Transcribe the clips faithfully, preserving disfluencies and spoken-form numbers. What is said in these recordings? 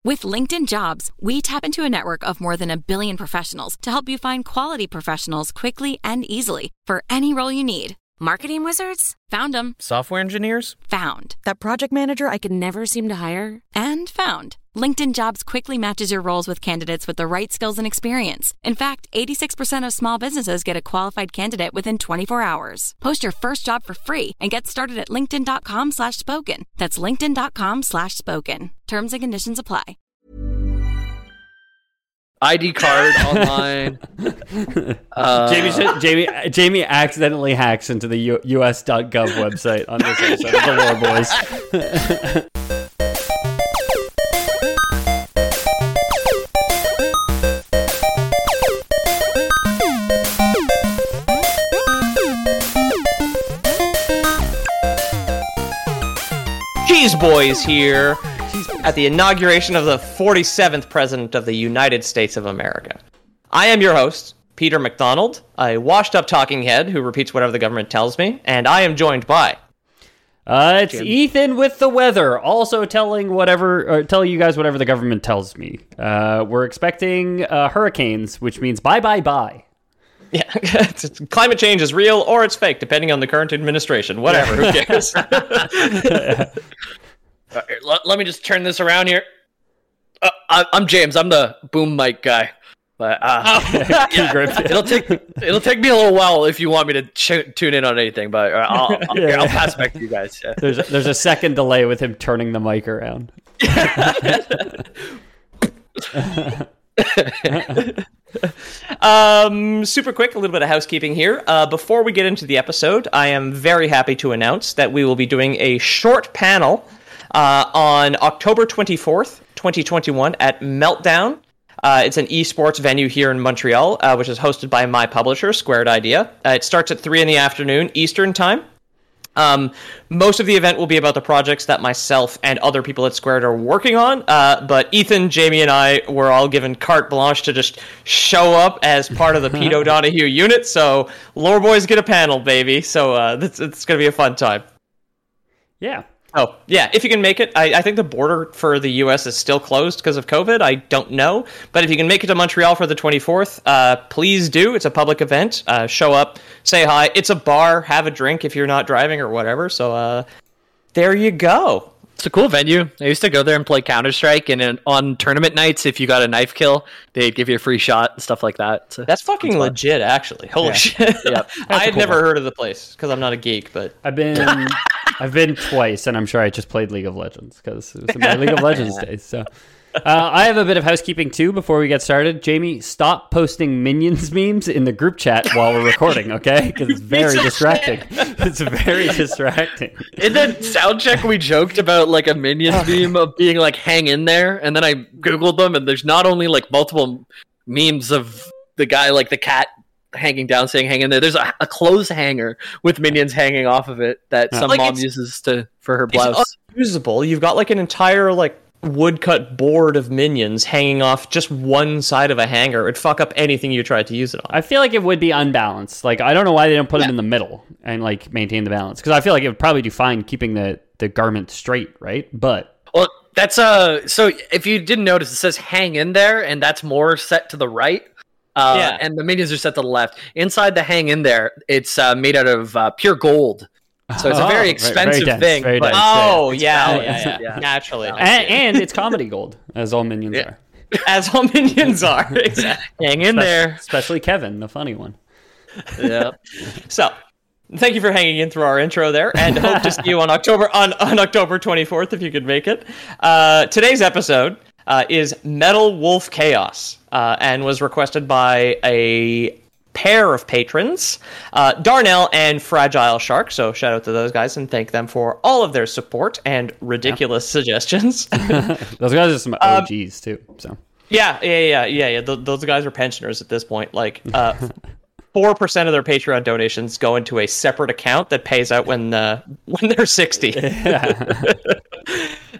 With LinkedIn Jobs, we tap into a network of more than a billion professionals to help you find quality professionals quickly and easily for any role you need. Marketing wizards? Found them. Software engineers? Found. That project manager I could never seem to hire? And found. LinkedIn Jobs quickly matches your roles with candidates with the right skills and experience. In fact, eighty-six percent of small businesses get a qualified candidate within twenty-four hours. Post your first job for free and get started at linkedin.com slash spoken. That's linkedin.com slash spoken. Terms and conditions apply. I D card online. uh, Jamie, should, Jamie, Jamie accidentally hacks into the U- us.gov website on this episode of the Lore Boys. Cheese Boys here at the inauguration of the forty-seventh President of the United States of America. I am your host, Peter McDonald, a washed-up talking head who repeats whatever the government tells me, and I am joined by... Uh, it's Jim. Ethan with the weather, also telling whatever, or telling you guys whatever the government tells me. Uh, we're expecting uh, hurricanes, which means bye, bye, bye. Yeah, it's, it's, climate change is real or it's fake, depending on the current administration. Whatever, who cares? Uh, let, let me just turn this around here. Uh, I, I'm James. I'm the boom mic guy. But uh, yeah, it'll take it'll take me a little while if you want me to ch- tune in on anything. But uh, I'll, I'll, Yeah. I'll pass back to you guys. Yeah. There's a, there's a second delay with him turning the mic around. um, super quick, a little bit of housekeeping here. Uh, before we get into the episode, I am very happy to announce that we will be doing a short panel uh, on October twenty-fourth, twenty twenty-one at Meltdown. Uh, it's an esports venue here in Montreal, uh, which is hosted by my publisher, Squared Idea. Uh, it starts at three in the afternoon Eastern time. Um, most of the event will be about the projects that myself and other people at Squared are working on, uh, but Ethan, Jamie, and I were all given carte blanche to just show up as part of the Pete O'Donohue unit, so Lore Boys get a panel, baby, so uh, it's, it's going to be a fun time. Yeah. Oh, yeah, if you can make it. I, I think the border for the U S is still closed because of COVID. I don't know. But if you can make it to Montreal for the twenty-fourth, uh, please do. It's a public event. Uh, show up, say hi. It's a bar. Have a drink if you're not driving or whatever. So uh, there you go. It's a cool venue. I used to go there and play Counter-Strike, and in, on tournament nights, if you got a knife kill, they'd give you a free shot and stuff like that. So That's fucking legit, actually. Holy Yeah. shit. Yep. I had cool never one. heard of the place because I'm not a geek, but... I've been I've been twice, and I'm sure I just played League of Legends because it was my League of Legends days. So uh, I have a bit of housekeeping too before we get started. Jamie, stop posting Minions memes in the group chat while we're recording, okay? Because it's very distracting. It's very distracting. In the sound check, we joked about like a Minions meme of being like "hang in there," and then I googled them, and there's not only like multiple memes of the guy like the cat hanging down saying "hang in there." There's a, a clothes hanger with Minions hanging off of it that some Like, mom it's- uses to for her blouse. It's unusable. You've got like an entire like woodcut board of Minions hanging off just one side of a hanger. It'd fuck up anything you tried to use it on. I feel like it would be unbalanced. Like, I don't know why they don't put them in the middle and like maintain the balance. Because I feel like it would probably do fine keeping the, the garment straight, right? But Well, that's uh. So if you didn't notice, it says "hang in there," and that's more set to the right. Uh, Yeah. And the Minions are set to the left. Inside the "hang in there," it's uh, made out of uh, pure gold. So it's a Oh, very very- expensive very dense, thing. very but- dense. Oh, It's yeah, yeah, balanced, yeah, yeah. Naturally. and, and it's comedy gold, as all Minions Yeah. are. As all Minions are. Exactly. Hang in there. Especially Kevin, the funny one. Yeah. So, thank you for hanging in through our intro there, and hope to see you on October on, on October twenty-fourth if you could make it. Uh, today's episode uh, is Metal Wolf Chaos, uh, and was requested by a pair of patrons, uh, Darnell and Fragile Shark. So shout out to those guys and thank them for all of their support and ridiculous suggestions. Those guys are some O Gs too. So Yeah, yeah, yeah, yeah, yeah. Th- those guys are pensioners at this point. Like, uh, four percent of their Patreon donations go into a separate account that pays out when uh, when they're sixty.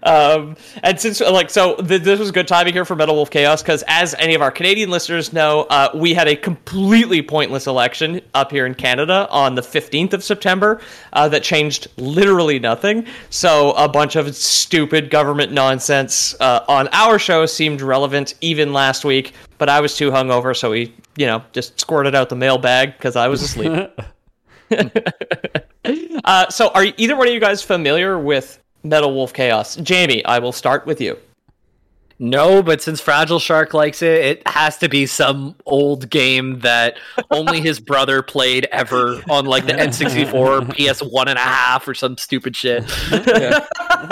Um, and since like so, th- this was good timing here for Metal Wolf Chaos because, as any of our Canadian listeners know, uh, we had a completely pointless election up here in Canada on the fifteenth of September uh, that changed literally nothing. So a bunch of stupid government nonsense uh, on our show seemed relevant even last week, but I was too hungover, so we, you know, just squirted out the mailbag because I was asleep. uh, so, are either one of you guys familiar with Metal Wolf Chaos? Jamie, I will start with you. No, but since Fragile Shark likes it, it has to be some old game that only his brother played ever on like the N sixty-four, P S one and a half, or some stupid shit. Yeah.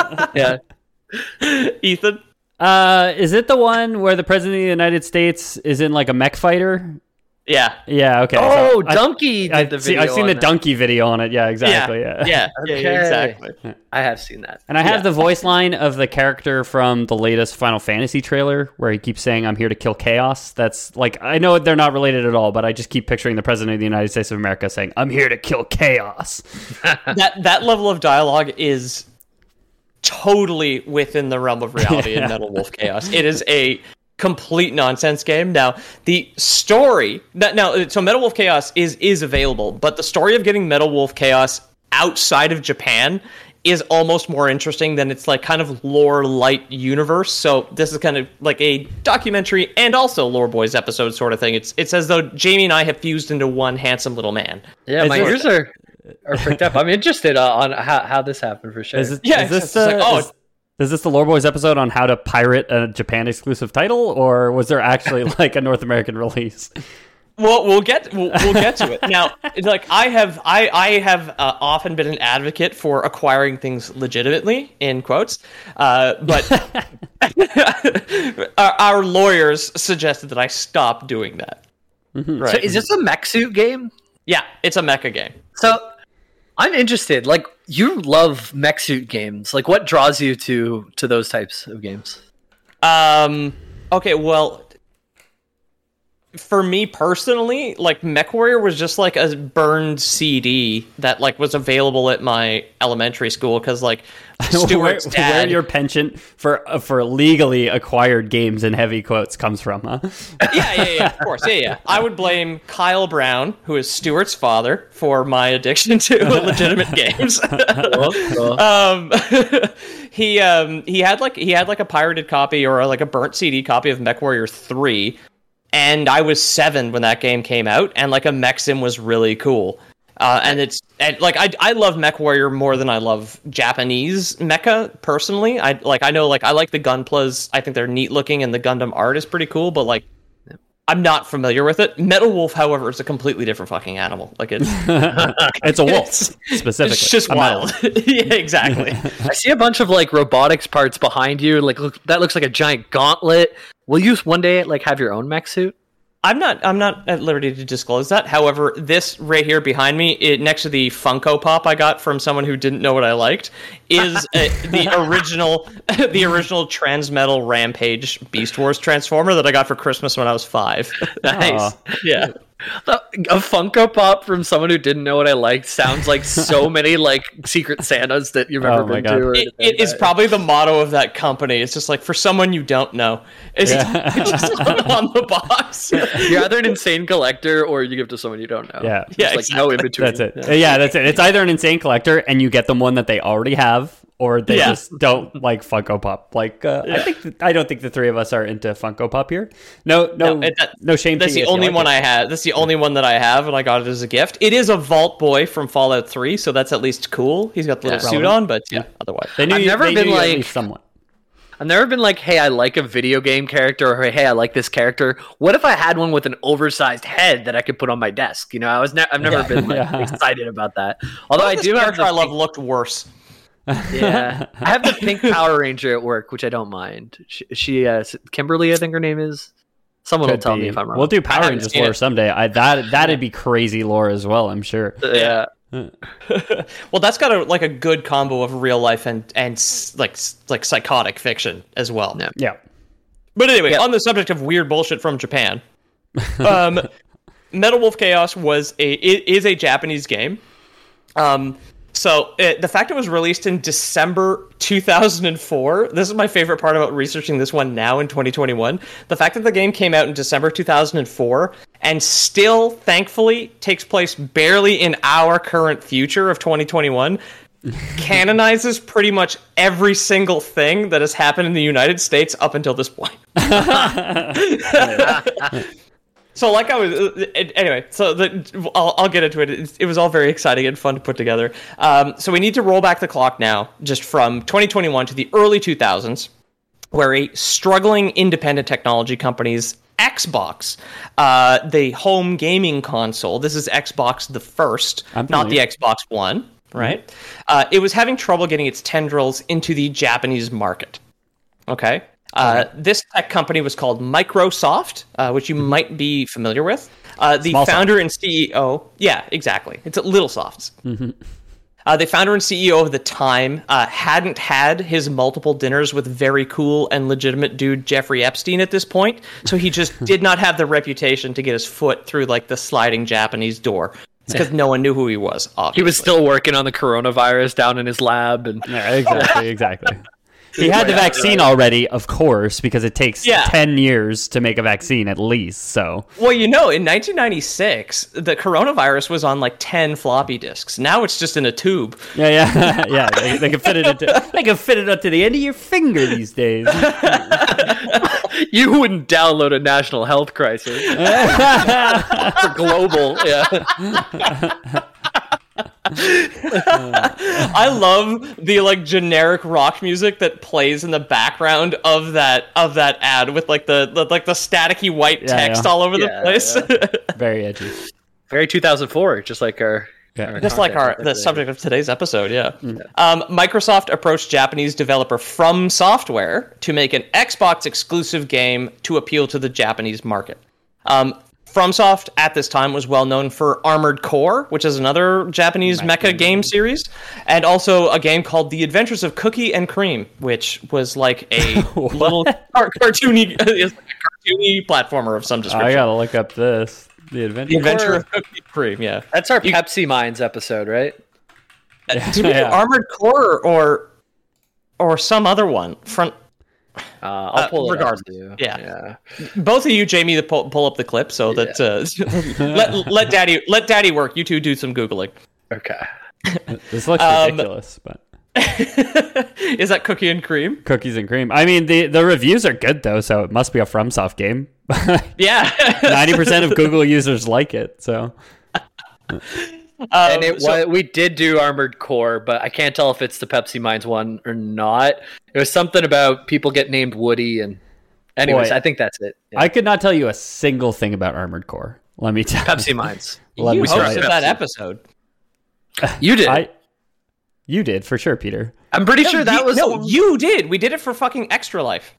yeah. Ethan? Uh, is it the one where the president of the United States is in like a mech fighter? Yeah. Yeah, okay. Oh, so Donkey I, did the I see, video I've seen on the that. Donkey video on it. Yeah, exactly. Yeah. Yeah, yeah, Okay. yeah, exactly. I have seen that. And I have Yeah. the voice line of the character from the latest Final Fantasy trailer where he keeps saying, "I'm here to kill chaos." That's like, I know they're not related at all, but I just keep picturing the president of the United States of America saying, "I'm here to kill chaos." that that level of dialogue is totally within the realm of reality Yeah. in Metal Wolf Chaos. It is a complete nonsense game. Now, the story that now so Metal Wolf Chaos is is available, but the story of getting Metal Wolf Chaos outside of Japan is almost more interesting than its like kind of lore light universe. So this is kind of like a documentary and also Lore Boys episode sort of thing. It's it's as though Jamie and I have fused into one handsome little man. Yeah, Is my this- ears are are freaked up. I'm interested uh, on how, how this happened for sure. Is, it, Yeah, is this it's just the, like, oh, is, is this the Lore Boys episode on how to pirate a Japan exclusive title, or was there actually like a North American release? Well, we'll get we'll, we'll get to it now. It's like I have I I have uh, often been an advocate for acquiring things legitimately in quotes, uh, but our, our lawyers suggested that I stop doing that. Mm-hmm. Right? So is this a mech suit game? Yeah, it's a mecha game. So I'm interested. Like, you love mech suit games. Like, what draws you to to those types of games? Um. Okay. Well, for me personally, like MechWarrior was just like a burned C D that like was available at my elementary school because like Stuart's where, dad. where your penchant for uh, for legally acquired games in heavy quotes comes from, huh? yeah, yeah, yeah, of course, yeah, yeah. I would blame Kyle Brown, who is Stuart's father, for my addiction to legitimate games. um, he um he had like he had like a pirated copy or like a burnt C D copy of MechWarrior three, and I was seven when that game came out, and like a mech sim was really cool. Uh, and it's and like I I love MechWarrior more than I love Japanese mecha personally. I like I know like I like the Gunplas. I think they're neat looking, and the Gundam art is pretty cool. But like, I'm not familiar with it. Metal Wolf, however, is a completely different fucking animal. Like it's It's a wolf, it's, specifically. it's just A metal. wild. Yeah, exactly. I see a bunch of like robotics parts behind you. Like, look, that looks like a giant gauntlet. Will you one day like have your own mech suit? I'm not. I'm not at liberty to disclose that. However, this right here behind me, it, next to the Funko Pop I got from someone who didn't know what I liked, is uh, the original, the original Transmetal Rampage Beast Wars Transformer that I got for Christmas when I was five. Nice. Aw. Yeah. A Funko Pop from someone who didn't know what I liked sounds like so many like Secret Santas that you've ever Oh my been God. to. or It, anything it is like that. probably the motto of that company. It's just like for someone you don't know. It's Yeah. just on the box. You're either an insane collector or you give to someone you don't know. Yeah. There's, Yeah, like no in between. That's it. Uh, Yeah, that's it. It's either an insane collector and you get them one that they already have, or they Yeah. just don't like Funko Pop. Like, uh, I think th- I don't think the three of us are into Funko Pop here. No, no, No, no, it- that- shame. That's to you the if you only like one it. I had. That's the only one that I have, and I got it as a gift. It is a Vault Boy from Fallout three, so that's at least cool. He's got the little Yeah. suit on, but yeah, otherwise. They knew I've you- never they been knew you at like- least somewhat. I've never been like, hey, I like a video game character, or hey, I like this character. What if I had one with an oversized head that I could put on my desk? You know, I was ne- I've never Yeah. been like, Yeah. excited about that. Although I This do have character the I love pink- looked worse. yeah, I have the pink Power Ranger at work, which I don't mind. She, she uh, Kimberly, I think her name is. Someone will Could tell be. me if I'm wrong. We'll do I Power haven't Rangers seen lore it. someday. I that that'd be crazy lore as well. I'm sure. yeah. Well, that's got a like a good combo of real life and and s- like s- like psychotic fiction as well. Yeah. Yeah. But anyway, Yeah. on the subject of weird bullshit from Japan, um, Metal Wolf Chaos was a it is a Japanese game. Um, So it, the fact it was released in December two thousand four, this is my favorite part about researching this one now in twenty twenty-one. The fact that the game came out in December two thousand four and still, thankfully, takes place barely in our current future of twenty twenty-one canonizes pretty much every single thing that has happened in the United States up until this point. So, like I was, it, anyway. So, the, I'll, I'll get into it. it. It was all very exciting and fun to put together. Um, so, we need to roll back the clock now, just from twenty twenty-one to the early two thousands, where a struggling independent technology company's Xbox, uh, the home gaming console. This is Xbox the first, not the Xbox One, right? Mm-hmm. Uh, it was having trouble getting its tendrils into the Japanese market. Okay. Uh, this tech company was called Microsoft, uh, which you might be familiar with. Uh, the Small founder soft. and C E O, yeah, exactly. It's a Little Softs. Mm-hmm. Uh, the founder and C E O of the time uh, hadn't had his multiple dinners with very cool and legitimate dude Jeffrey Epstein at this point, so he just did not have the reputation to get his foot through like the sliding Japanese door. It's because no one knew who he was. Obviously. He was still working on the coronavirus down in his lab, and yeah, exactly, exactly. He had the vaccine already, of course, because it takes yeah. ten years to make a vaccine at least. So, well, you know, in nineteen ninety-six, the coronavirus was on like ten floppy disks. Now it's just in a tube. Yeah, yeah, yeah. They, they can fit it into they can fit it up to the end of your finger these days. You wouldn't download a national health crisis for global. Yeah. I love the like generic rock music that plays in the background of that of that ad with like the, the like the staticky white yeah, text yeah. all over yeah, the place. Yeah. Very edgy. Very two thousand four, just like our yeah. our just like our the subject of today's episode. Yeah. Mm. Um, Microsoft approached Japanese developer From Software to make an Xbox exclusive game to appeal to the Japanese market. Um, FromSoft at this time was well known for Armored Core, which is another Japanese mecha game series, and also a game called The Adventures of Cookie and Cream, which was like a little car- cartoony, like a cartoony platformer of some description. I gotta look up this. The Adventure, the Adventure of Cookie and Cream. Yeah, that's our you, Pepsi Minds episode, right? Uh, did we yeah. do Armored Core or or some other one? Front. Uh, I'll pull uh, it regardless. Up yeah. yeah, both of you, Jamie, to pull, pull up the clip so yeah. that uh, let let Daddy let Daddy work. You two do some googling. Okay. This looks ridiculous, um, but is that Cookie and Cream? Cookies and Cream. I mean, the the reviews are good though, so it must be a FromSoft game. Yeah, ninety percent of Google users like it. So. Um, and it so, was, we did do Armored Core, but I can't tell if it's the Pepsi Minds one or not. It was something about people get named Woody, and anyways, boy, I think that's it. Yeah. I could not tell you a single thing about Armored Core. Let me tell Pepsi Minds. Let you me hosted that episode. You did. I, you did for sure, Peter. I'm pretty no, sure that you, was no. You did. We did it for fucking Extra Life.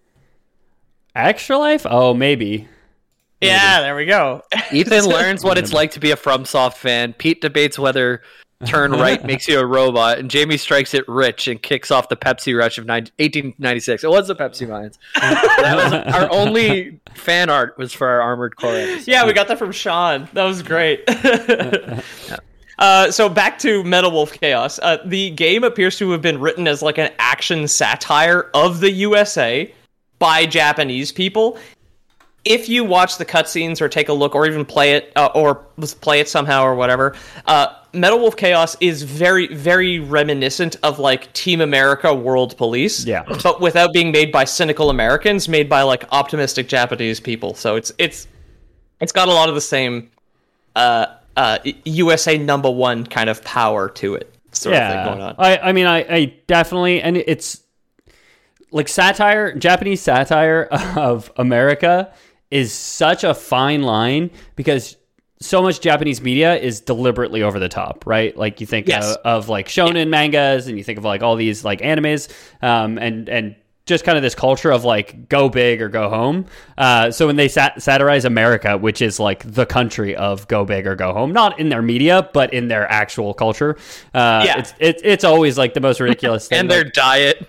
Extra Life? Oh, maybe. Yeah, there we go. Ethan learns what it's like to be a FromSoft fan. Pete debates whether turn right makes you a robot, and Jamie strikes it rich and kicks off the Pepsi rush of eighteen ninety-six. It was the Pepsi Minds. That was our only fan art was for our Armored Core episode. Yeah, we got that from Sean. That was great. Yeah. Uh, so back to Metal Wolf Chaos. Uh, the game appears to have been written as like an action satire of the U S A by Japanese people. If you watch the cutscenes or take a look or even play it uh, or play it somehow or whatever, uh, Metal Wolf Chaos is very, very reminiscent of like Team America World Police. Yeah. But without being made by cynical Americans, made by like optimistic Japanese people. So it's it's it's got a lot of the same uh, uh, U S A number one kind of power to it. Sort yeah. of thing going on. I, I mean, I, I definitely, and it's like satire, Japanese satire of America is such a fine line because so much Japanese media is deliberately over the top, right? Like you think yes. of, of like shonen yeah. mangas, and you think of like all these like animes, um, and and just kind of this culture of like go big or go home. Uh, so when they sat- satirize America, which is like the country of go big or go home, not in their media but in their actual culture, uh, yeah. it's it's it's always like the most ridiculous thing. And their like, diet.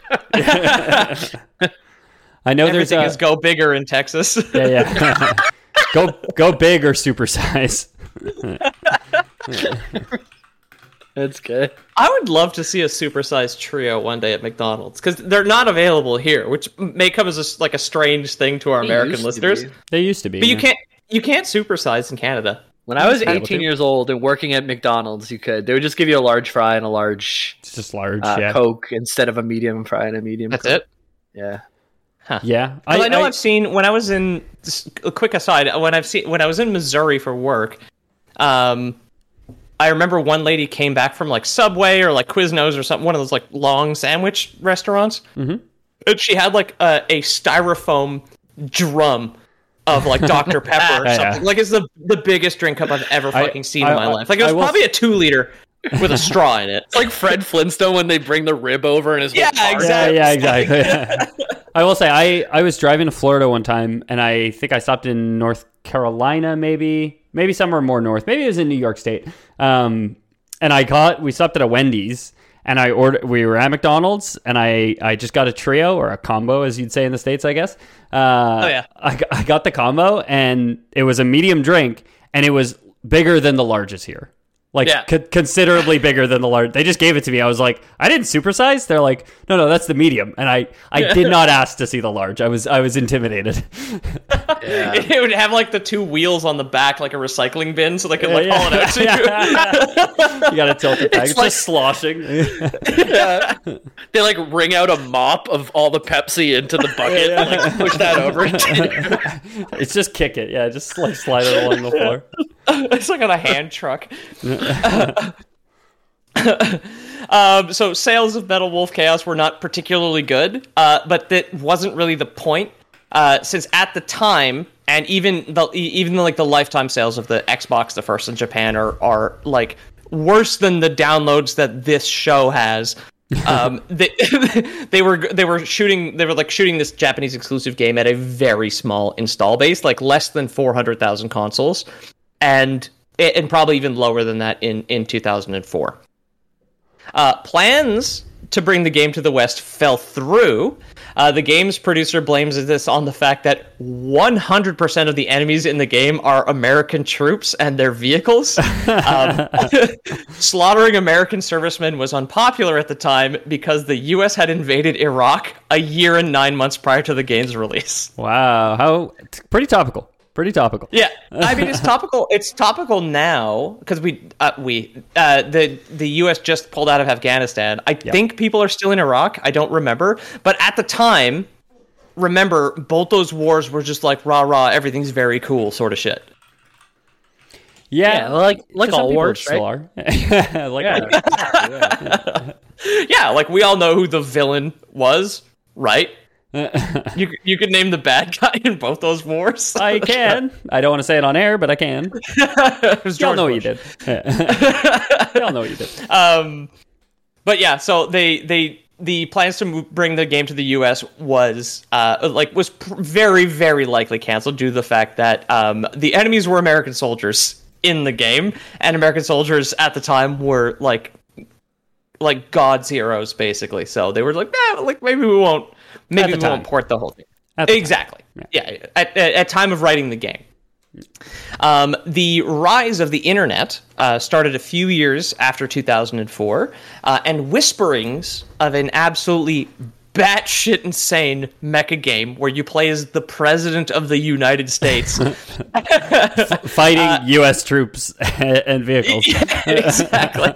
I know everything there's is go bigger in Texas. Yeah, yeah. go go big or supersize. That's good. I would love to see a supersized trio one day at McDonald's because they're not available here, which may come as a, like a strange thing to our They American used to listeners. be. They used to be. But you yeah. can't you can't supersize in Canada. When I was Able eighteen to. years old and working at McDonald's, you could. They would just give you a large fry and a large It's just large. uh, yeah. Coke instead of a medium fry and a medium That's Coke. it. Yeah. Yeah. I, I know I, have seen when I was in just a quick aside when I've seen when I was in Missouri for work. Um, I remember one lady came back from like Subway or like Quiznos or something, one of those like long sandwich restaurants, Mhm. and she had like a, a styrofoam drum of like Doctor Pepper or Yeah, something. yeah. Like it's the the biggest drink cup I've ever I- fucking seen I- in my I- life. Like it was I will- probably a two liter with a straw in it. It's like Fred Flintstone when they bring the rib over and his whole Yeah, car- exactly. Yeah, yeah, exactly. I will say, I, I was driving to Florida one time, and I think I stopped in North Carolina, maybe, maybe somewhere more north. Maybe it was in New York State. Um, and I got, we stopped at a Wendy's, and I ordered. We were at McDonald's, and I, I just got a trio or a combo, as you'd say in the States, I guess. Uh, Oh, yeah. I, got- I got the combo, and it was a medium drink, and it was bigger than the largest here. Like, Yeah. co- considerably bigger than the large. They just gave it to me. I was like, I didn't supersize. They're like, no, no, that's the medium. And I, I did not ask to see the large. I was, I was intimidated. Yeah. It would have like the two wheels on the back, like a recycling bin, so they could like Yeah, haul it out to you. yeah. You got to tilt it back. It's, It's like- just sloshing. Yeah. They like wring out a mop of all the Pepsi into the bucket and like push that over. It's just kick it. Yeah, just like slide it along the floor. It's like on a hand truck. um, so sales of Metal Wolf Chaos were not particularly good, uh, but that wasn't really the point, uh, since at the time, and even the even like the lifetime sales of the Xbox, the first in Japan, are are like worse than the downloads that this show has. um, they they were they were shooting they were like shooting this Japanese exclusive game at a very small install base, like less than four hundred thousand consoles. And and probably even lower than that in, in two thousand four. Uh, plans to bring the game to the West fell through. Uh, the game's producer blames this on the fact that one hundred percent of the enemies in the game are American troops and their vehicles. Um, slaughtering American servicemen was unpopular at the time because the U S had invaded Iraq a year and nine months prior to the game's release. Wow, how it's pretty topical. Pretty topical. Yeah, I mean it's topical. It's topical now because we uh, we uh, the the U S just pulled out of Afghanistan. I Yep. think people are still in Iraq. I don't remember, but at the time, remember both those wars were just like rah rah. Everything's very cool sort of shit. Yeah, Yeah, like like some all people wars, still right? are. like Yeah. Yeah, like we all know who the villain was, right? You you could name the bad guy in both those wars. I can. I don't want to say it on air, but I can. It was Y'all George know what Bush. you did. Y'all know what you did. Um, but yeah, so they they the plans to move, bring the game to the U S was uh like was pr- very very likely canceled due to the fact that um the enemies were American soldiers in the game, and American soldiers at the time were like like God's heroes basically. So they were like, eh, like maybe we won't maybe the we time. won't port the whole thing. At the time. Exactly. Yeah. At, at at time of writing the game. Um, the rise of the internet uh, started a few years after two thousand four, uh, and whisperings of an absolutely batshit insane mecha game where you play as the president of the United States. Fighting U S troops and vehicles. Yeah, exactly.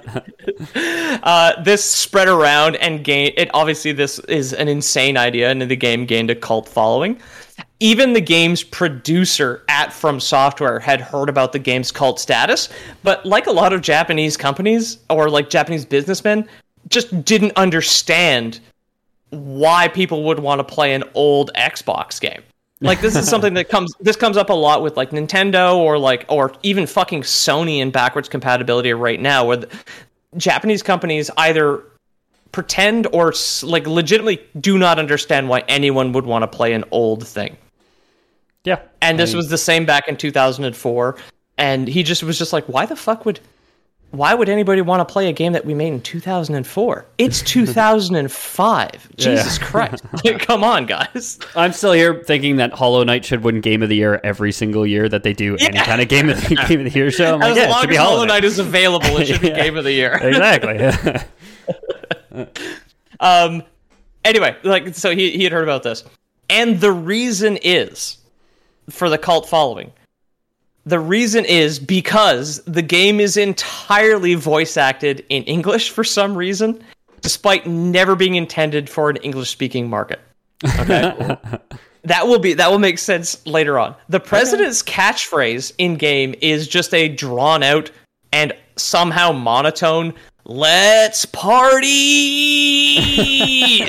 uh, this spread around and gained. It obviously this is an insane idea, and the game gained a cult following. Even the game's producer at From Software had heard about the game's cult status, but like a lot of Japanese companies or like Japanese businessmen, just didn't understand why people would want to play an old Xbox game. Like this is something that comes this comes up a lot with like Nintendo or like or even fucking Sony in backwards compatibility right now, where the Japanese companies either pretend or s- like legitimately do not understand why anyone would want to play an old thing. Yeah. And this I- was the same back in two thousand four, and he just was just like, why the fuck would why would anybody want to play a game that we made in two thousand four? It's two thousand five. Jesus Yeah. Christ. Come on, guys. I'm still here thinking that Hollow Knight should win Game of the Year every single year that they do any Yeah. kind of Game of the, Game of the Year show. I'm like, As yeah, it long should be as Hollow Hollow Knight. Knight is available, it should be Yeah. Game of the Year. Exactly. Um, anyway, like, so he, he had heard about this. And the reason is, for the cult following, the reason is because the game is entirely voice acted in English for some reason, despite never being intended for an English-speaking market. Okay? That will be that will make sense later on. The president's catchphrase in game is just a drawn out and somehow monotone "Let's party."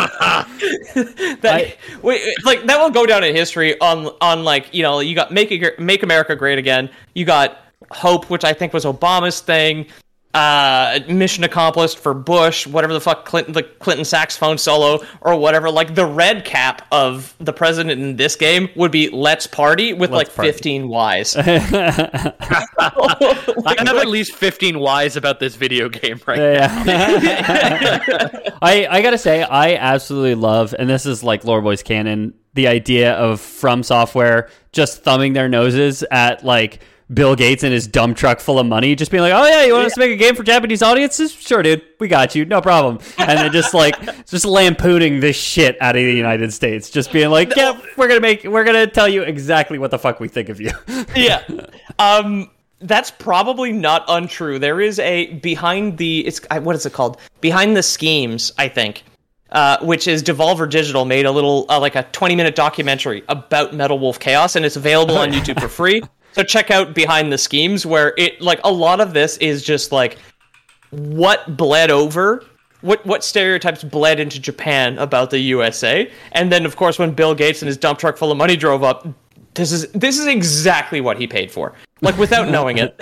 that I- wait, like that will go down in history on on like, you know, you got make Ag- make America Great Again. You got Hope, which I think was Obama's thing. Uh, mission accomplished for Bush, whatever the fuck, Clinton, the Clinton saxophone solo or whatever. Like the red cap of the president in this game would be "Let's party" with Let's like party. fifteen Ys. I have at least fifteen Ys about this video game right now. Yeah. I, I gotta say, I absolutely love, and this is like Lore Boys canon, the idea of From Software just thumbing their noses at like Bill Gates and his dump truck full of money, just being like, "Oh yeah, you want us to make a game for Japanese audiences? Sure, dude, we got you, no problem." And then just like just lampooning this shit out of the United States, just being like, "Yeah, we're gonna make, we're gonna tell you exactly what the fuck we think of you." Yeah. Um, that's probably not untrue. There is a behind the it's I- what is it called? Behind the Schemes, I think. Uh, which is Devolver Digital made a little uh, like a twenty minute documentary about Metal Wolf Chaos, and it's available on YouTube for free. So check out Behind the Schemes, where it like a lot of this is just like what bled over, what what stereotypes bled into Japan about the U S A, and then of course when Bill Gates and his dump truck full of money drove up, this is this is exactly what he paid for, like without knowing it.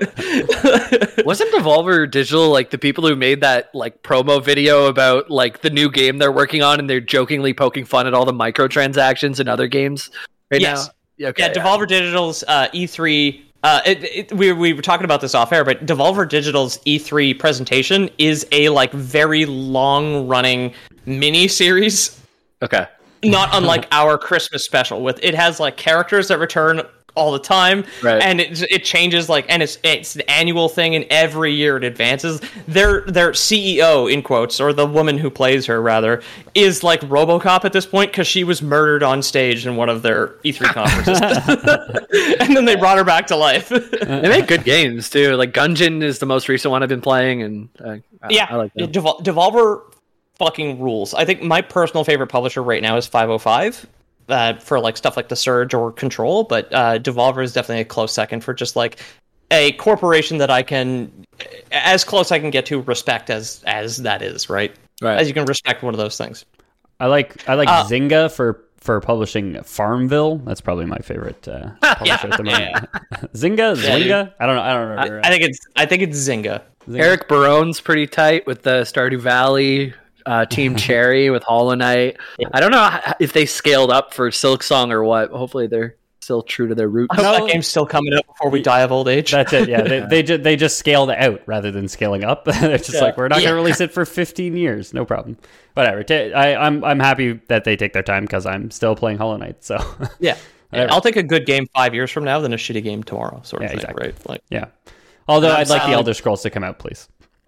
Wasn't Devolver Digital like the people who made that like promo video about like the new game they're working on, and they're jokingly poking fun at all the microtransactions in other games right Yes. now? Yeah, okay, Yeah, Devolver Digital's uh, E three. Uh, it, it, we we were talking about this off air, but Devolver Digital's E three presentation is a like very long running mini series, Okay. not unlike our Christmas special. With it has like characters that return all the time, Right. and it it changes like, and it's it's an annual thing, and every year it advances. Their their C E O in quotes, or the woman who plays her rather, is like RoboCop at this point because she was murdered on stage in one of their E three conferences, and then they brought her back to life. They make good games too. Like Gungeon is the most recent one I've been playing, and uh, I, yeah, I like that. Devol- Devolver fucking rules. I think my personal favorite publisher right now is five oh five. Uh, for like stuff like The Surge or Control, but uh, Devolver is definitely a close second for just like a corporation that I can, as close I can get to respect as as that is, right? Right. As you can respect one of those things. I like I like Uh, Zynga for for publishing Farmville. That's probably my favorite uh, publisher at the moment. Zynga, Zynga. I don't know. I don't know. I think it's I think it's Zynga. Eric Barone's pretty tight with the Stardew Valley. Uh, Team Cherry with Hollow Knight. I don't know h- if they scaled up for Silksong or what. Hopefully they're still true to their roots. I hope No. that game's still coming out before we die of old age. That's it. Yeah, they they just they just scaled out rather than scaling up. They're just like, we're not going Yeah. to release it for fifteen years. No problem. Whatever. Ta- I, I'm I'm happy that they take their time because I'm still playing Hollow Knight. So yeah. Yeah, Whatever. I'll take a good game five years from now than a shitty game tomorrow, sort of Yeah, thing, exactly. right? Like, yeah. Although I'm I'd like the solid. Elder Scrolls to come out, please.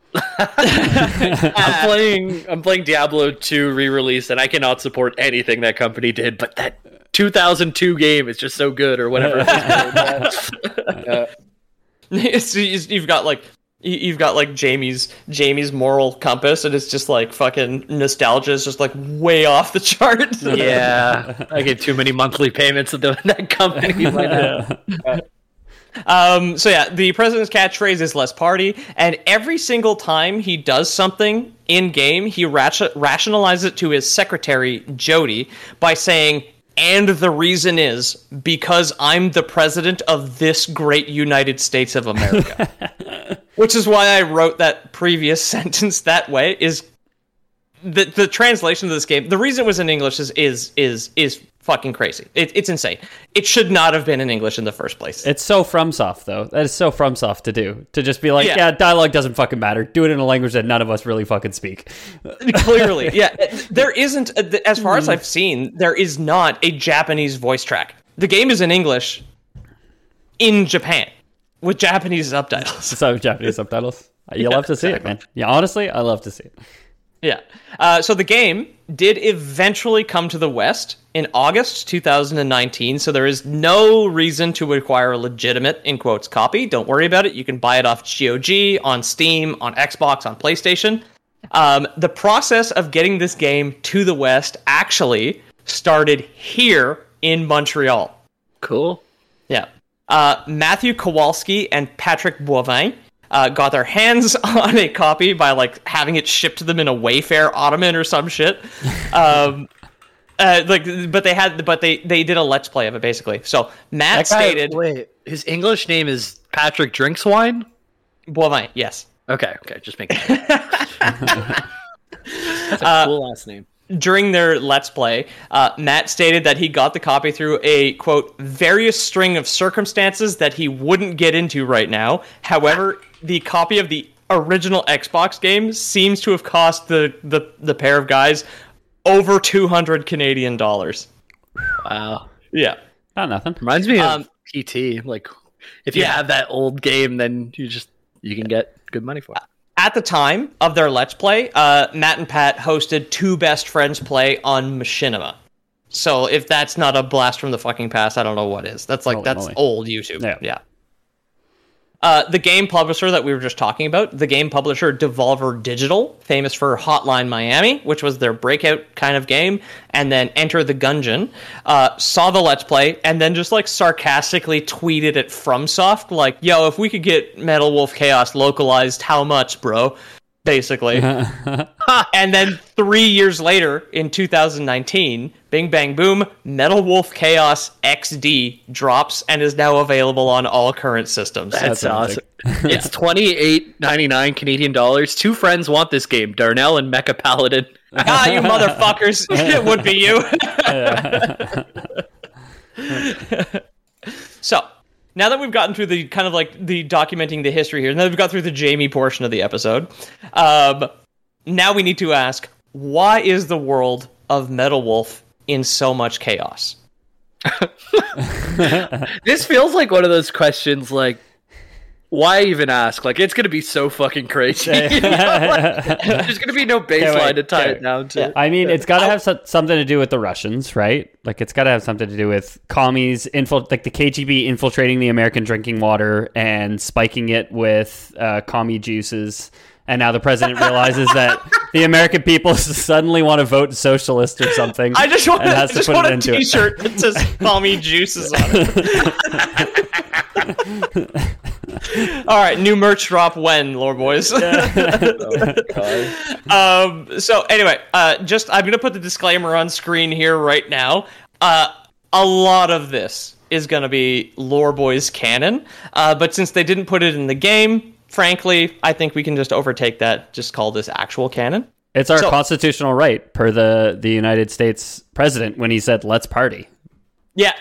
I'm playing I'm playing Diablo two re-release, and I cannot support anything that company did, but that two thousand two game is just so good, or whatever. uh, It's- you've got like you- you've got like Jamie's Jamie's moral compass, and it's just like fucking nostalgia is just like way off the chart. yeah, I get too many monthly payments of the, that company right now. Um. So yeah, the president's catchphrase is "Let's party," and every single time he does something in game, he ration- rationalizes it to his secretary Jody by saying, "And the reason is because I'm the president of this great United States of America." Which is why I wrote that previous sentence that way, is the the translation of this game, the reason it was in English is is is is fucking crazy. It, it's insane. It should not have been in English in the first place. It's so FromSoft, though. That is so FromSoft to do. To just be like, yeah. Yeah. yeah, dialogue doesn't fucking matter. Do it in a language that none of us really fucking speak. Clearly, yeah. There isn't, as far as I've seen, there is not a Japanese voice track. The game is in English in Japan with Japanese subtitles. So Japanese subtitles. You love to see it, man. Yeah, honestly, I love to see it. Yeah. Uh, so the game did eventually come to the West in August two thousand nineteen, so there is no reason to acquire a legitimate, in quotes, copy. Don't worry about it. You can buy it off G O G, on Steam, on Xbox, on PlayStation. Um, the process of getting this game to the West actually started here in Montreal. Cool. Yeah. Uh, Matthew Kowalski and Patrick Boivin Uh, got their hands on a copy by like having it shipped to them in a Wayfair ottoman or some shit. Um, uh, like, but they had, but they they did a let's play of it basically. So Matt That guy- stated, wait, his English name is Patrick Drinks Wine? Boivin, yes. Okay, okay, just making sure. That's a cool last name. During their let's play, uh, Matt stated that he got the copy through a quote various string of circumstances that he wouldn't get into right now. However, the copy of the original Xbox game seems to have cost the the, the pair of guys over two hundred Canadian dollars. Wow. Yeah. Not nothing. Reminds me of Um, P T. Like, if you yeah. have that old game, then you just you can get good money for it. At the time of their Let's Play, uh, Matt and Pat hosted Two Best Friends Play on Machinima. So if that's not a blast from the fucking past, I don't know what is. That's like, Holy that's moly. old YouTube. Yeah. Yeah. Uh, the game publisher that we were just talking about, the game publisher Devolver Digital, famous for Hotline Miami, which was their breakout kind of game, and then Enter the Gungeon, uh, saw the Let's Play, and then just like sarcastically tweeted at FromSoft, like, yo, if we could get Metal Wolf Chaos localized, how much, bro? Basically. And then three years later, in two thousand nineteen, Bing Bang Boom, Metal Wolf Chaos X D drops and is now available on all current systems. That's, That's awesome. amazing. It's twenty-eight ninety-nine Canadian dollars. Two friends want this game, Darnell and Mecha Paladin. Ah, you motherfuckers. It would be you. So, now that we've gotten through the kind of like the documenting the history here, now that we've got through the Jamie portion of the episode, um, now we need to ask, why is the world of Metal Wolf in so much chaos? This feels like one of those questions, like, why even ask? Like, it's going to be so fucking crazy. You know, like, there's going to be no baseline wait, to tie okay. it down to. I mean, it's got to have so- something to do with the Russians, right? Like, it's got to have something to do with commies, infil- like the K G B infiltrating the American drinking water and spiking it with uh, commie juices. And now the president realizes that the American people suddenly want to vote socialist or something. I just want, and I has to just put want it a into it. t-shirt that says "Call me Juices" on it. All right, new merch drop when, Lord Boys. um, so anyway, uh, just I'm gonna put the disclaimer on screen here right now. Uh, a lot of this is gonna be Lore Boys canon, uh, but since they didn't put it in the game, frankly, I think we can just overtake that. Just call this actual canon. It's our So- constitutional right, per the, the United States president when he said, "Let's party." Yeah.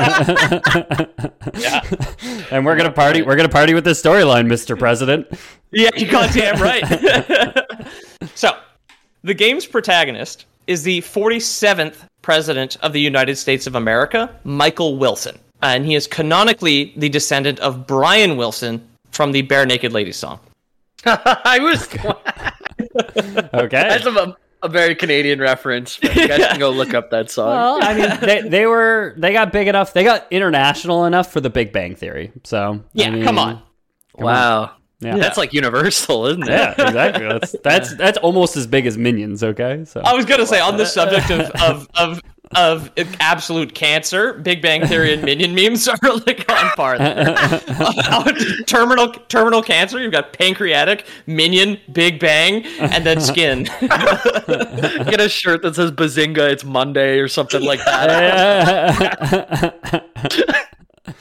And we're gonna party. We're gonna party with this storyline, Mister President. Yeah, you goddamn right. So, the game's protagonist is the forty-seventh president of the United States of America, Michael Wilson. And he is canonically the descendant of Brian Wilson from the Bare Naked Ladies song. I was. Okay. That's a, a very Canadian reference. But you guys can go look up that song. Well, I mean, they, they were they got big enough. They got international enough for the Big Bang Theory. So Yeah, I mean, come on. come wow. on. Yeah. That's like Universal, isn't it? Yeah, exactly. That's that's that's almost as big as Minions. Okay, so I was going to say, on the subject of, of, of, of absolute cancer, Big Bang Theory and Minion memes are like on par there. terminal, terminal cancer, you've got pancreatic, Minion, Big Bang, and then skin. Get a shirt that says Bazinga, it's Monday or something like that.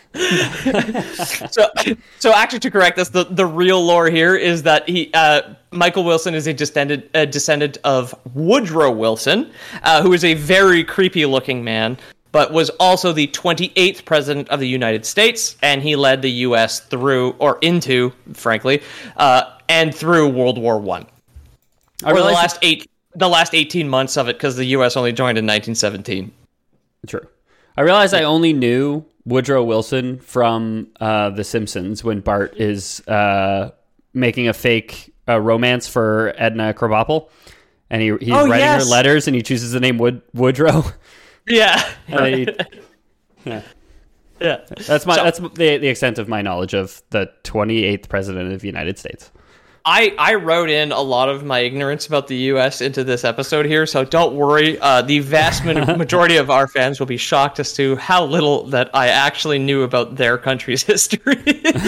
so, so actually, to correct this, the, the real lore here is that he, uh, Michael Wilson, is a descendant, a descendant of Woodrow Wilson, uh, who is a very creepy-looking man, but was also the twenty-eighth president of the United States, and he led the U S through, or into, frankly, uh, and through World War One. Or the last eight, the last eighteen months of it, because the U S only joined in nineteen seventeen. True. I realized I only knew Woodrow Wilson from uh, The Simpsons when Bart is uh, making a fake uh, romance for Edna Krabappel, and he he's oh, writing yes. her letters, and he chooses the name Wood Woodrow. Yeah. he, yeah. Yeah. That's my So- that's the the extent of my knowledge of the twenty-eighth president of the United States. I, I wrote in a lot of my ignorance about the U S into this episode here, so don't worry. Uh, the vast ma- majority of our fans will be shocked as to how little that I actually knew about their country's history.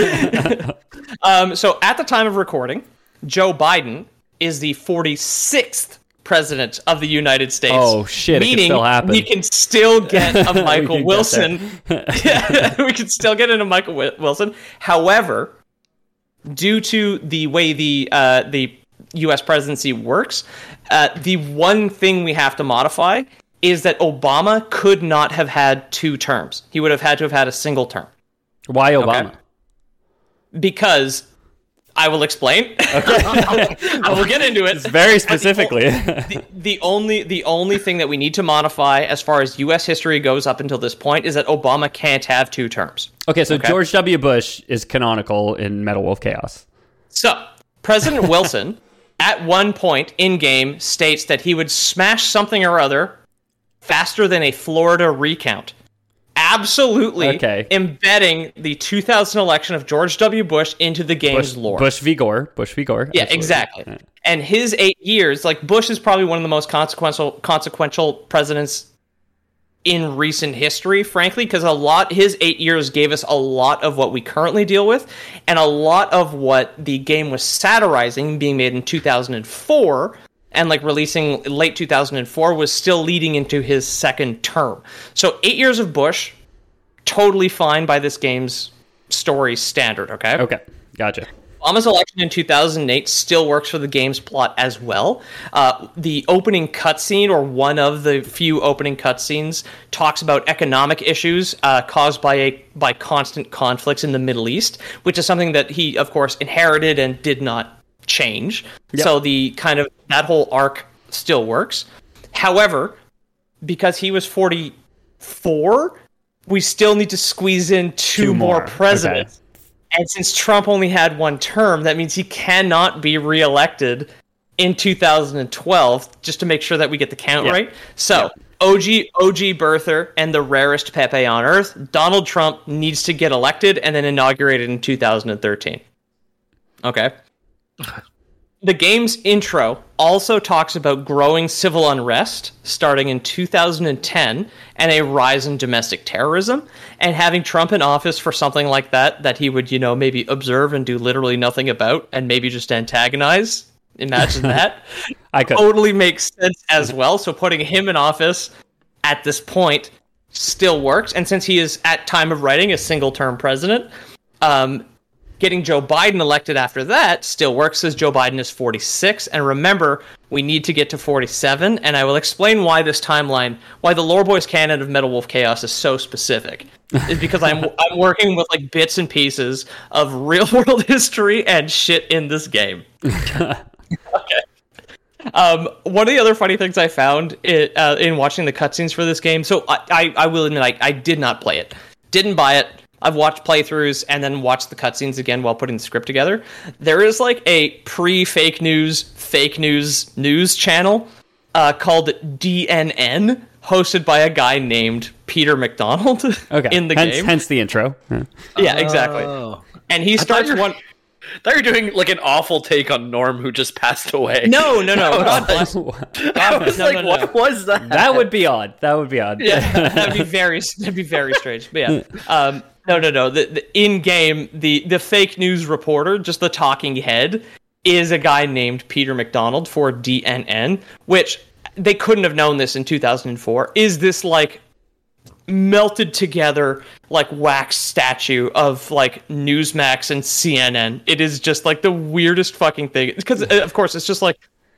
um, so at the time of recording, Joe Biden is the forty-sixth president of the United States. Oh, shit, it could Meaning still happen. we can still get a We Michael can get Wilson. Yeah, we can still get into Michael Wi- Wilson. However, due to the way the uh, the U S presidency works, uh, the one thing we have to modify is that Obama could not have had two terms. He would have had to have had a single term. Why Obama? Okay. Because I will explain. I will get into it. Very specifically. the, the only the only thing that we need to modify as far as U S history goes up until this point is that Obama can't have two terms. Okay, so Okay. George W. Bush is canonical in Metal Wolf Chaos. So, President Wilson, at one point in-game, states that he would smash something or other faster than a Florida recount. Absolutely Okay. embedding the two thousand election of George W. Bush into the game's Bush, lore. Bush v. Gore. Bush v. Gore. Yeah, absolutely. exactly. Yeah. And his eight years, like Bush is probably one of the most consequential consequential presidents in recent history, frankly, because a lot his eight years gave us a lot of what we currently deal with, and a lot of what the game was satirizing, being made in two thousand four and like releasing late two thousand four, was still leading into his second term. So eight years of Bush, totally fine by this game's story standard. Okay. Okay, gotcha. Obama's election in two thousand eight still works for the game's plot as well. Uh, the opening cutscene, or one of the few opening cutscenes, talks about economic issues uh, caused by a by constant conflicts in the Middle East, which is something that he, of course, inherited and did not change. Yep. So the kind of that whole arc still works. However, because he was forty-four, we still need to squeeze in two, Two more more, presidents. okay. And since Trump only had one term, that means he cannot be reelected in two thousand twelve, just to make sure that we get the count Yeah. right. So, Yeah. O G, O G birther and the rarest Pepe on earth, Donald Trump needs to get elected and then inaugurated in two thousand thirteen. Okay. The game's intro also talks about growing civil unrest starting in two thousand ten and a rise in domestic terrorism, and having Trump in office for something like that, that he would, you know, maybe observe and do literally nothing about and maybe just antagonize. Imagine that. I could. Totally makes sense as well. So putting him in office at this point still works. And since he is, at time of writing, a single-term president, um, getting Joe Biden elected after that still works, as Joe Biden is forty-six. And remember, we need to get to forty-seven, and I will explain why this timeline, why the Lore Boys canon of Metal Wolf Chaos is so specific. Is because I'm I'm working with like bits and pieces of real world history and shit in this game. Okay. Um, one of the other funny things I found it, uh, in watching the cutscenes for this game, so I, I, I will admit I, I did not play it, didn't buy it. I've watched playthroughs and then watched the cutscenes again while putting the script together. There is like a pre-fake news, fake news news channel uh, called D N N, hosted by a guy named Peter McDonald. Okay. In the hence, game. hence the intro. Yeah. Yeah, exactly. Oh. And he I thought starts you were- one. I thought you were doing like an awful take on Norm, who just passed away. No, no, no. God bless. I God was bless. No, like, no, no. what was that? That would be odd. That would be odd. Yeah, that'd be very, that'd be very strange. But yeah, um, no, no, no. The, the in game, the the fake news reporter, just the talking head, is a guy named Peter McDonald for D N N, which they couldn't have known this in two thousand four. Is this like melted together like wax statue of like Newsmax and C N N. It is just like the weirdest fucking thing. Because of course it's just like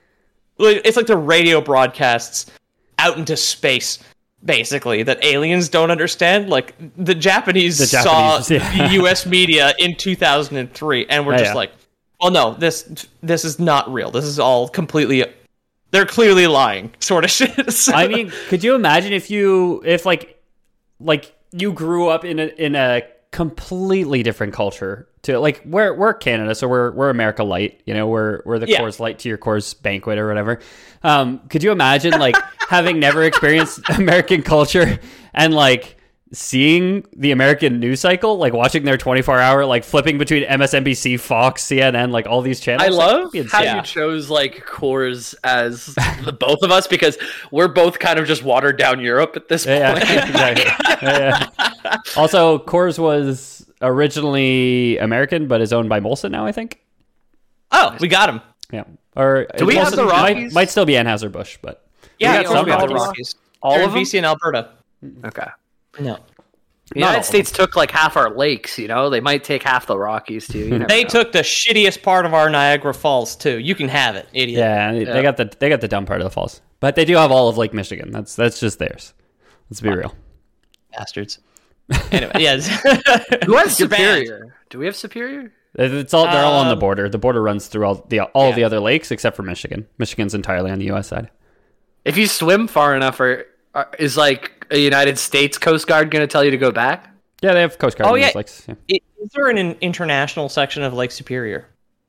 it's like the radio broadcasts out into space, basically, that aliens don't understand. Like the Japanese, The saw Japanese, yeah. the U S media in two thousand three, and we're Oh, just yeah. like, "Oh no, this this is not real. This is all completely. They're clearly lying." Sort of shit. So- I mean, could you imagine if you if like like you grew up in a in a completely different culture to like we're we're Canada, so we're we're America Light, you know, we're we're the Yeah. Coors Light to your Coors Banquet or whatever. Um, could you imagine like having never experienced American culture and like seeing the American news cycle, like watching their twenty-four hour, like flipping between M S N B C, Fox, C N N, like all these channels? I Like, love that'd be how insane. you chose like Coors as the both of us because we're both kind of just watered down Europe at this Yeah, point. yeah, exactly. Yeah, yeah. Also, Coors was originally American, but is owned by Molson now, I think. oh, we got him. Yeah. Or Do we Molson have the might, Rockies? might still be Anheuser-Busch, but Yeah, got of course some we have the Rockies. Rockies. All They're of in them? B C and Alberta. Okay. No. The Not all United of States took like half our lakes, you know? They might take half the Rockies too. You never They know. took the shittiest part of our Niagara Falls too. You can have it, idiot. yeah, they- they got the they got the dumb part of the falls. But they do have all of Lake Michigan. That's that's just theirs. Let's be real. Bastards. Anyway, yeah. Who has You're banned. Superior? Do we have Superior? It's all they're all on the Um, border. The border runs through all the all Yeah. the other lakes except for Michigan. Michigan's entirely on the U S side. If you swim far enough, or, or is like a United States Coast Guard going to tell you to go back? Yeah, they have Coast Guard. Oh, in those yeah. lakes. Yeah. I- Is there an international section of Lake Superior?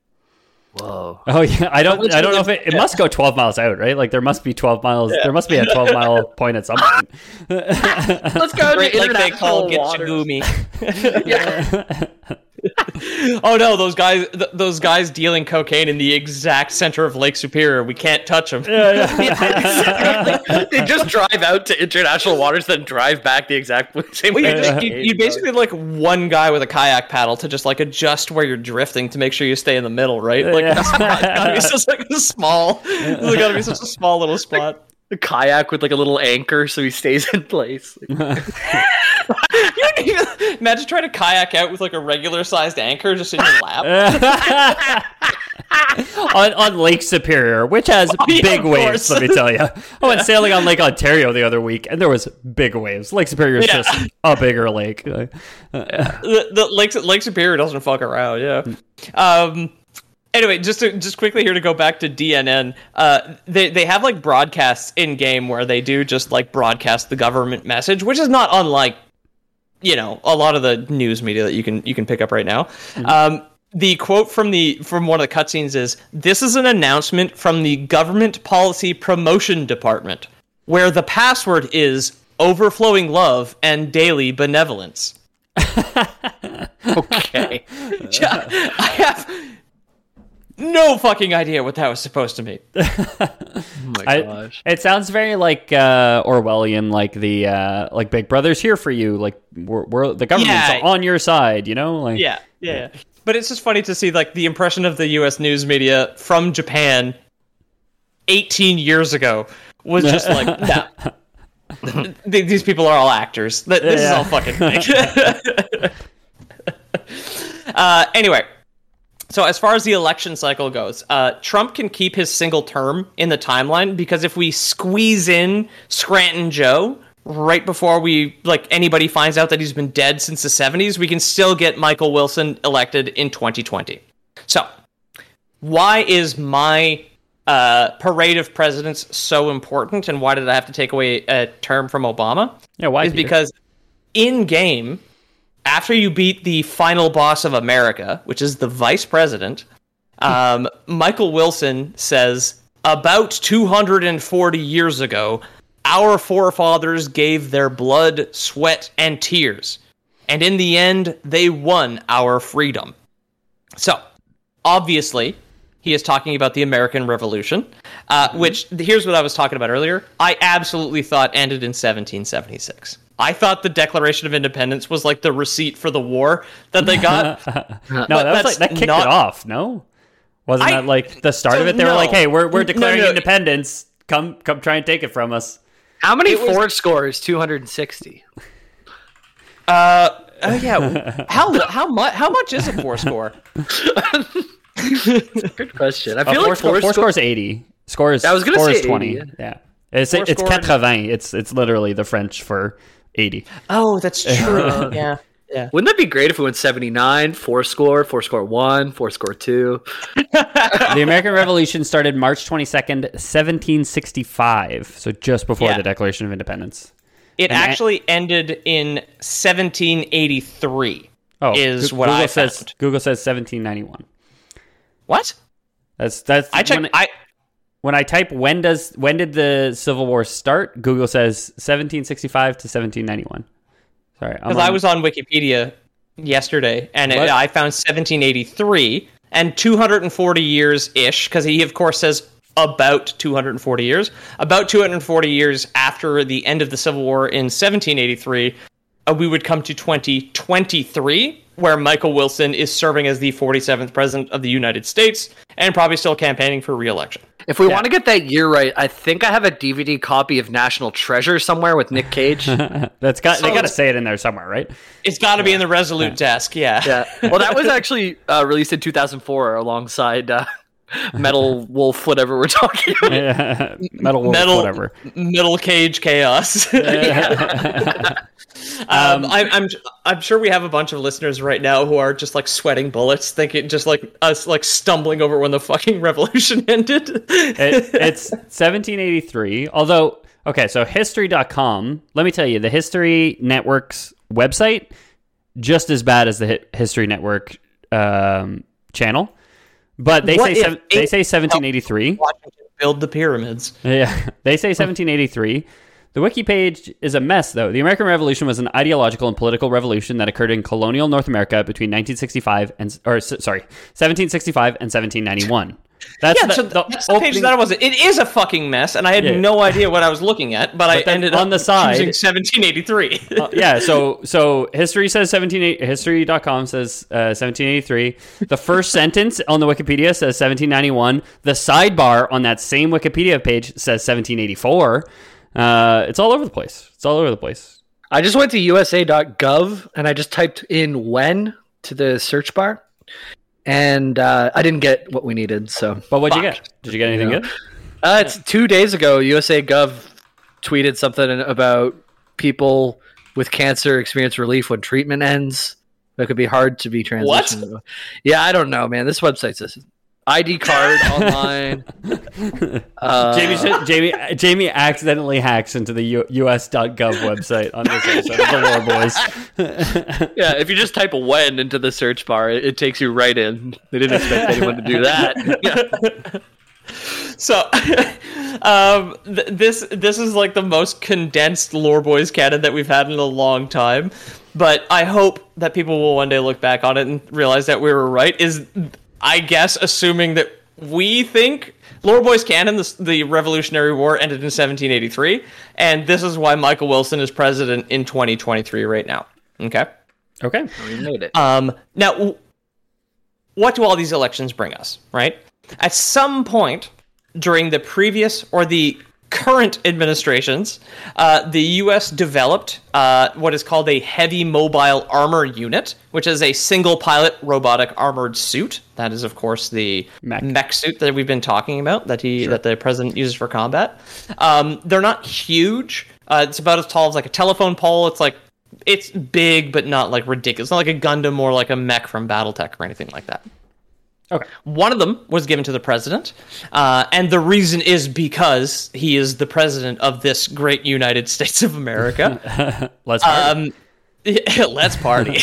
Whoa. Oh yeah, I don't. Which I don't know is- if it, it must go twelve miles out, right? Like there must be twelve miles. There must be a twelve mile point at some point. Let's go to Great, like they call international waters. Gitchagumi. Yeah. Oh no, those guys, th- those guys dealing cocaine in the exact center of Lake Superior. We can't touch them. They just drive out to international waters, then drive back the exact same Well, way. you, just, you, you basically have, like one guy with a kayak paddle to just like adjust where you're drifting to make sure you stay in the middle, right? Like Yeah. that's gotta be such like a small. It's gotta be such a small little spot. a kayak with like a little anchor so he stays in place. You don't even, imagine trying to kayak out with like a regular sized anchor just in your lap. on, on Lake Superior, which has Oh, yeah, big of waves. course. Let me tell you. I went sailing on Lake Ontario the other week, and there was big waves. Lake Superior is Yeah. just a bigger lake. the, the Lake Lake Superior doesn't fuck around. Yeah. Um. Anyway, just to, just quickly here to go back to D N N. Uh, they they have like broadcasts in game where they do just like broadcast the government message, which is not unlike, you know, a lot of the news media that you can you can pick up right now. Um. The quote from the from one of the cutscenes is, "This is an announcement from the Government Policy Promotion Department, where the password is overflowing love and daily benevolence." Okay. Yeah, I have no fucking idea what that was supposed to mean. Oh my I, gosh. it sounds very like uh, Orwellian, like the uh, like Big Brother's here for you, like we're, we're the government's Yeah. on your side, you know? Like, Yeah, yeah, yeah. But it's just funny to see like the impression of the U S news media from Japan eighteen years ago was just like, nah. Th- These people are all actors. Th- This is Yeah. all fucking fake. uh, anyway, so as far as the election cycle goes, uh, Trump can keep his single term in the timeline because if we squeeze in Scranton Joe right before we like anybody finds out that he's been dead since the seventies, we can still get Michael Wilson elected in twenty twenty. So, why is my uh, parade of presidents so important, and why did I have to take away a term from Obama? Yeah, why, Is Peter? because in game, after you beat the final boss of America, which is the vice president, um, Michael Wilson says, about two hundred forty years ago, our forefathers gave their blood, sweat, and tears. And in the end, they won our freedom. So, obviously, he is talking about the American Revolution, uh, which, here's what I was talking about earlier. I absolutely thought ended in seventeen seventy-six. I thought the Declaration of Independence was like the receipt for the war that they got. no, that was that's like that kicked not- it off. No, wasn't I- that like the start of so it? They were no. like, "Hey, we're we're No, declaring no. independence. Come come try and take it from us." How many It was- Ford scores? two hundred sixty. Uh, oh yeah. How how much how much is a four score? Good question. I Uh, feel four, like score, four, four sco- score is eighty. Score is I was gonna score say is twenty. eighty, Yeah, it's Four it's score- quatre-vingts. It's it's literally the French for eighty. Oh, that's true. yeah. Yeah. Wouldn't that be great if we went seventy-nine, four score, four score one, four score two? The American Revolution started March twenty-second, seventeen sixty-five, so just before Yeah. the Declaration of Independence. It And actually ended in seventeen eighty-three. Oh, is Gu- what Google I says. found. Google says seventeen ninety-one. What? That's that's I checked. when I when I type when does when did the Civil War start? Google says seventeen sixty-five to seventeen ninety-one. Sorry, I'm because I on- was on Wikipedia yesterday, and it, What? I found seventeen eighty-three and two hundred forty years ish. Because he, of course, says about two hundred forty years. About two hundred forty years after the end of the Civil War in seventeen eighty-three, uh, we would come to twenty twenty-three, where Michael Wilson is serving as the forty-seventh president of the United States and probably still campaigning for re-election. If we want to get that year right, I think I have a D V D copy of National Treasure somewhere with Nick Cage. That's got they So- got to say it in there somewhere, right? It's got to be in the Resolute desk, yeah. Yeah. Well, that was actually uh, released in two thousand four alongside uh, Metal Wolf, whatever we're talking about. Yeah. Metal Wolf, Metal, whatever. Metal Cage Chaos. um, I, I'm I'm sure we have a bunch of listeners right now who are just like sweating bullets, thinking just like us like stumbling over when the fucking revolution ended. It, it's seventeen eighty-three. Although, okay, so history dot com, let me tell you, the History Network's website, just as bad as the Hi- History Network um, channel. But they What say if sev- they eight- say seventeen eighty-three. Washington build the pyramids. Yeah, they say seventeen eighty-three. The wiki page is a mess, though. The American Revolution was an ideological and political revolution that occurred in colonial North America between nineteen sixty-five and, or s- sorry, seventeen sixty-five and seventeen ninety-one. That's Yeah, the, so the that's the page opening- that I was. It is a fucking mess, and I had Yeah. no idea what I was looking at. But, I then ended on up the side- choosing seventeen eighty-three. Uh, yeah, so so history says seventeen history dot com says uh, seventeen eighty-three. The first sentence on the Wikipedia says seventeen ninety-one. The sidebar on that same Wikipedia page says seventeen eighty-four. Uh, it's all over the place. It's all over the place. I just went to U S A dot gov and I just typed in when to the search bar, and uh, I didn't get what we needed. So, But what'd you Fuck. get? Did you get anything Yeah. good? Uh, it's two days ago. U S A Gov tweeted something about people with cancer experience relief when treatment ends. That could be hard to be transitioned. Yeah, I don't know, man. This website's this I D card online. Uh, Jamie, should, Jamie, Jamie accidentally hacks into the U- US.gov website on this episode of the Lore Boys. yeah, if you just type when into the search bar, it, it takes you right in. They didn't expect anyone to do that. Yeah. So, um, th- this this is like the most condensed Lore Boys canon that we've had in a long time. But I hope that people will one day look back on it and realize that we were right. Is I guess assuming that we think Lore Boys canon, the, the Revolutionary War ended in seventeen eighty-three, and this is why Michael Wilson is president in twenty twenty-three right now. Okay. Okay. We made it. Um, now, w- what do all these elections bring us, right? At some point during the previous or the current administrations, uh, the U S developed uh, what is called a heavy mobile armor unit, which is a single pilot robotic armored suit. That is, of course, the Mech. mech suit that we've been talking about that he that the president uses for combat. Um, they're not huge. Uh, it's about as tall as like a telephone pole. It's like it's big, but not like ridiculous. It's not like a Gundam or like a mech from BattleTech or anything like that. Okay. One of them was given to the president, uh, and the reason is because he is the president of this great United States of America. Let's party. um, let's party.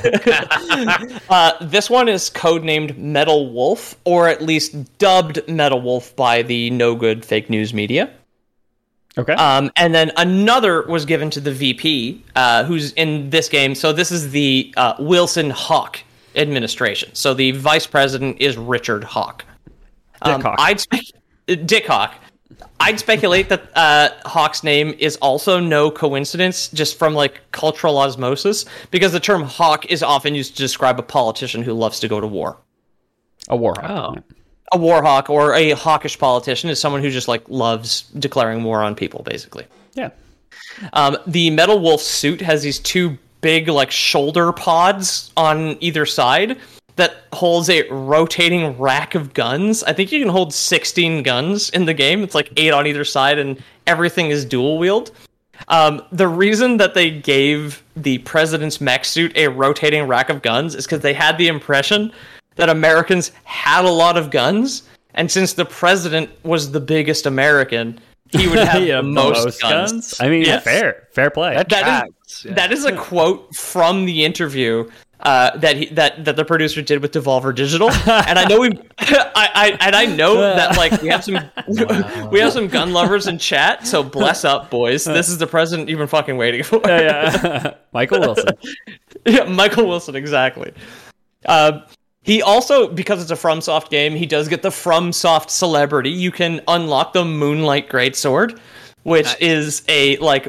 uh, this one is codenamed Metal Wolf, or at least dubbed Metal Wolf by the no good fake news media. Okay. Um, and then another was given to the V P, uh, who's in this game. So this is the uh, Wilson Hawk administration. So the vice president is Richard Hawk. Um, Hawk. I'd spe- Dick Hawk. I'd speculate that uh, Hawk's name is also no coincidence, just from like cultural osmosis, because the term hawk is often used to describe a politician who loves to go to war. A warhawk. Oh. A war hawk or a hawkish politician is someone who just like loves declaring war on people, basically. Yeah. Um, the Metal Wolf suit has these two big like shoulder pods on either side that holds a rotating rack of guns. I think you can hold sixteen guns in the game. It's like eight on either side, and everything is dual wield. Um, the reason that they gave the president's mech suit a rotating rack of guns is because they had the impression that Americans had a lot of guns, and since the president was the biggest American, he would have Yeah, the most, most guns. guns? I mean, Yes. fair, fair play. That That tracks, is yeah. that is a quote from the interview uh, that he, that that the producer did with Devolver Digital, and I know we, I, I and I know that like we have some we have some gun lovers in chat, so bless up, boys. This is the president you've been fucking waiting for. Yeah, yeah. Michael Wilson. Yeah, Michael Wilson, exactly. Uh, he also, because it's a FromSoft game, he does get the FromSoft celebrity. You can unlock the Moonlight Greatsword, which Nice. is a like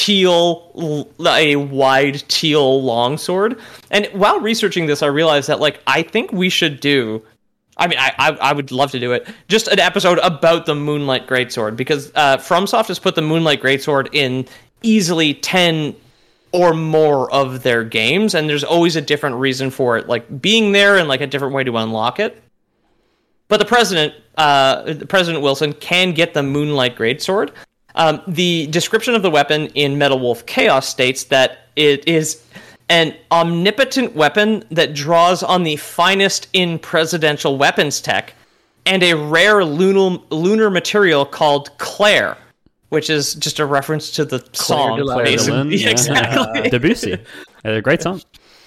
teal, a wide teal longsword. And while researching this, I realized that like I think we should do. I mean, I, I I would love to do it. Just an episode about the Moonlight Greatsword, because uh, FromSoft has put the Moonlight Greatsword in easily ten or more of their games, and there's always a different reason for it, like being there and like a different way to unlock it. But the president, uh, President Wilson, can get the Moonlight Greatsword. Um, the description of the weapon in Metal Wolf Chaos states that it is an omnipotent weapon that draws on the finest in presidential weapons tech, and a rare lunar lunar material called Claire, which is just a reference to the song. de Lune. Claire de basically. Lune, yeah. Exactly. Debussy. A great song.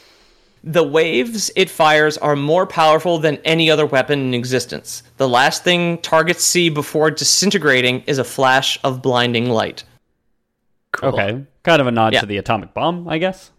The waves it fires are more powerful than any other weapon in existence. The last thing targets see before disintegrating is a flash of blinding light. Cool. Okay. Kind of a nod Yeah. to the atomic bomb, I guess.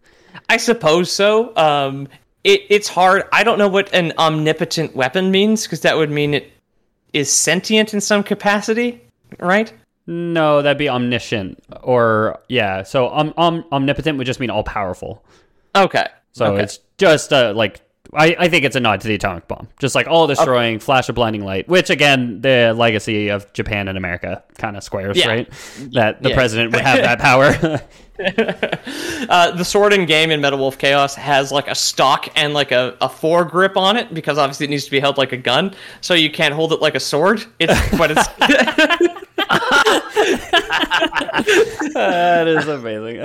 I suppose so. Um, it, it's hard. I don't know what an omnipotent weapon means, because that would mean it is sentient in some capacity, right? No, that'd be omniscient. Or, yeah. So om- om- omnipotent would just mean all powerful. Okay. So okay. it's just uh, like, I, I think it's a nod to the atomic bomb. Just like all destroying, flash of blinding light, which again, the legacy of Japan and America kind of squares, Yeah. right? That the Yeah. president would have that power. Uh, the sword in game in Metal Wolf Chaos has like a stock and like a, a foregrip on it, because obviously it needs to be held like a gun, so you can't hold it like a sword. It's but it's That is amazing.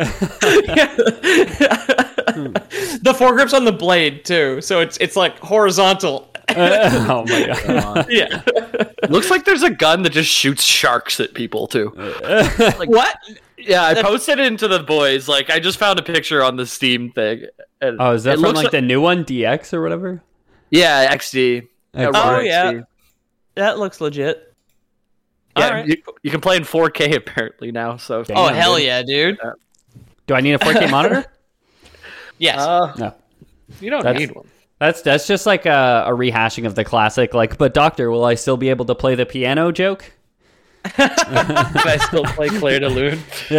the foregrip's on the blade too, so it's it's like horizontal. Oh my god. Yeah. Looks like there's a gun that just shoots sharks at people too. Like what? Yeah, I posted it into the boys. Like, I just found a picture on the Steam thing. and Oh, is that it from looks like, the new one, D X or whatever? Yeah, X D. Oh, Oh X D. yeah, that looks legit. Yeah, All right. you, you can play in four K apparently now. So Damn. Oh Yeah, hell dude. yeah, dude. Do I need a four K monitor? Yes. uh, No. you don't That's- need one. That's that's just like a, a rehashing of the classic, like, but doctor, will I still be able to play the piano joke? Can I still play Claire de Lune?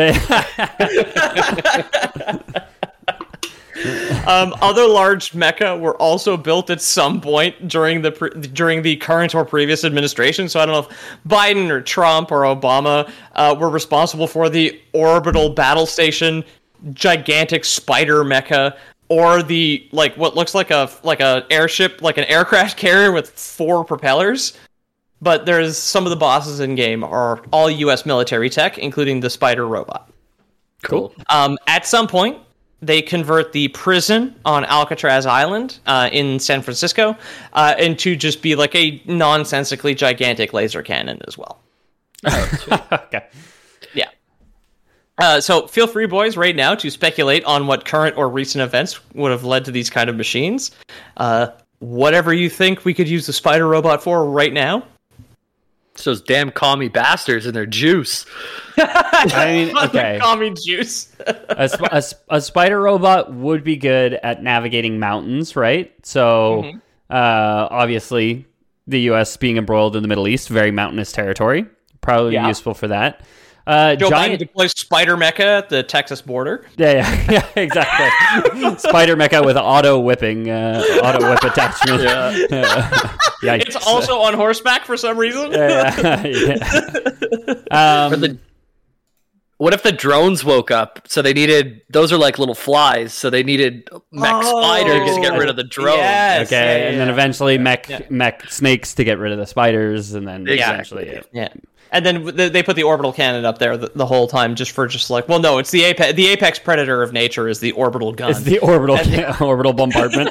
Um, other large mecha were also built at some point during the pre- during the current or previous administration. So I don't know if Biden or Trump or Obama uh, were responsible for the orbital battle station, gigantic spider mecha, or the like what looks like a like a airship, like an aircraft carrier with four propellers. But there's some of the bosses in game are all U S military tech, including the spider robot. Cool. Um, at some point, they convert the prison on Alcatraz Island uh, in San Francisco uh, into just be like a nonsensically gigantic laser cannon as well. Okay. Yeah. Uh, so feel free, boys, right now to speculate on what current or recent events would have led to these kind of machines. Uh, whatever you think we could use the spider robot for right now. It's those damn commie bastards and their juice. I mean, okay. Commie juice. a, sp- a, sp- a spider robot would be good at navigating mountains, right? So, Mm-hmm. uh, obviously, the U S being embroiled in the Middle East, very mountainous territory, probably Yeah. useful for that. Uh, Joe giant, Biden deploys Spider Mecha at the Texas border. yeah, yeah, yeah, exactly. Spider mecha with auto whipping, uh, auto whip attachment. Yeah. Yikes. It's also on horseback for some reason. yeah, yeah, yeah. Um, Or the What if the drones woke up? So they needed those are like little flies. So they needed mech Oh, spiders to get rid of the drones. yes. Okay, yeah, and yeah, then yeah. eventually mech Yeah. mech snakes to get rid of the spiders, and then Exactly. eventually. Yeah. And then th- they put the orbital cannon up there the, the whole time just for just like, well, no, it's the apex, the apex predator of nature is the orbital gun. It's the orbital orbital bombardment.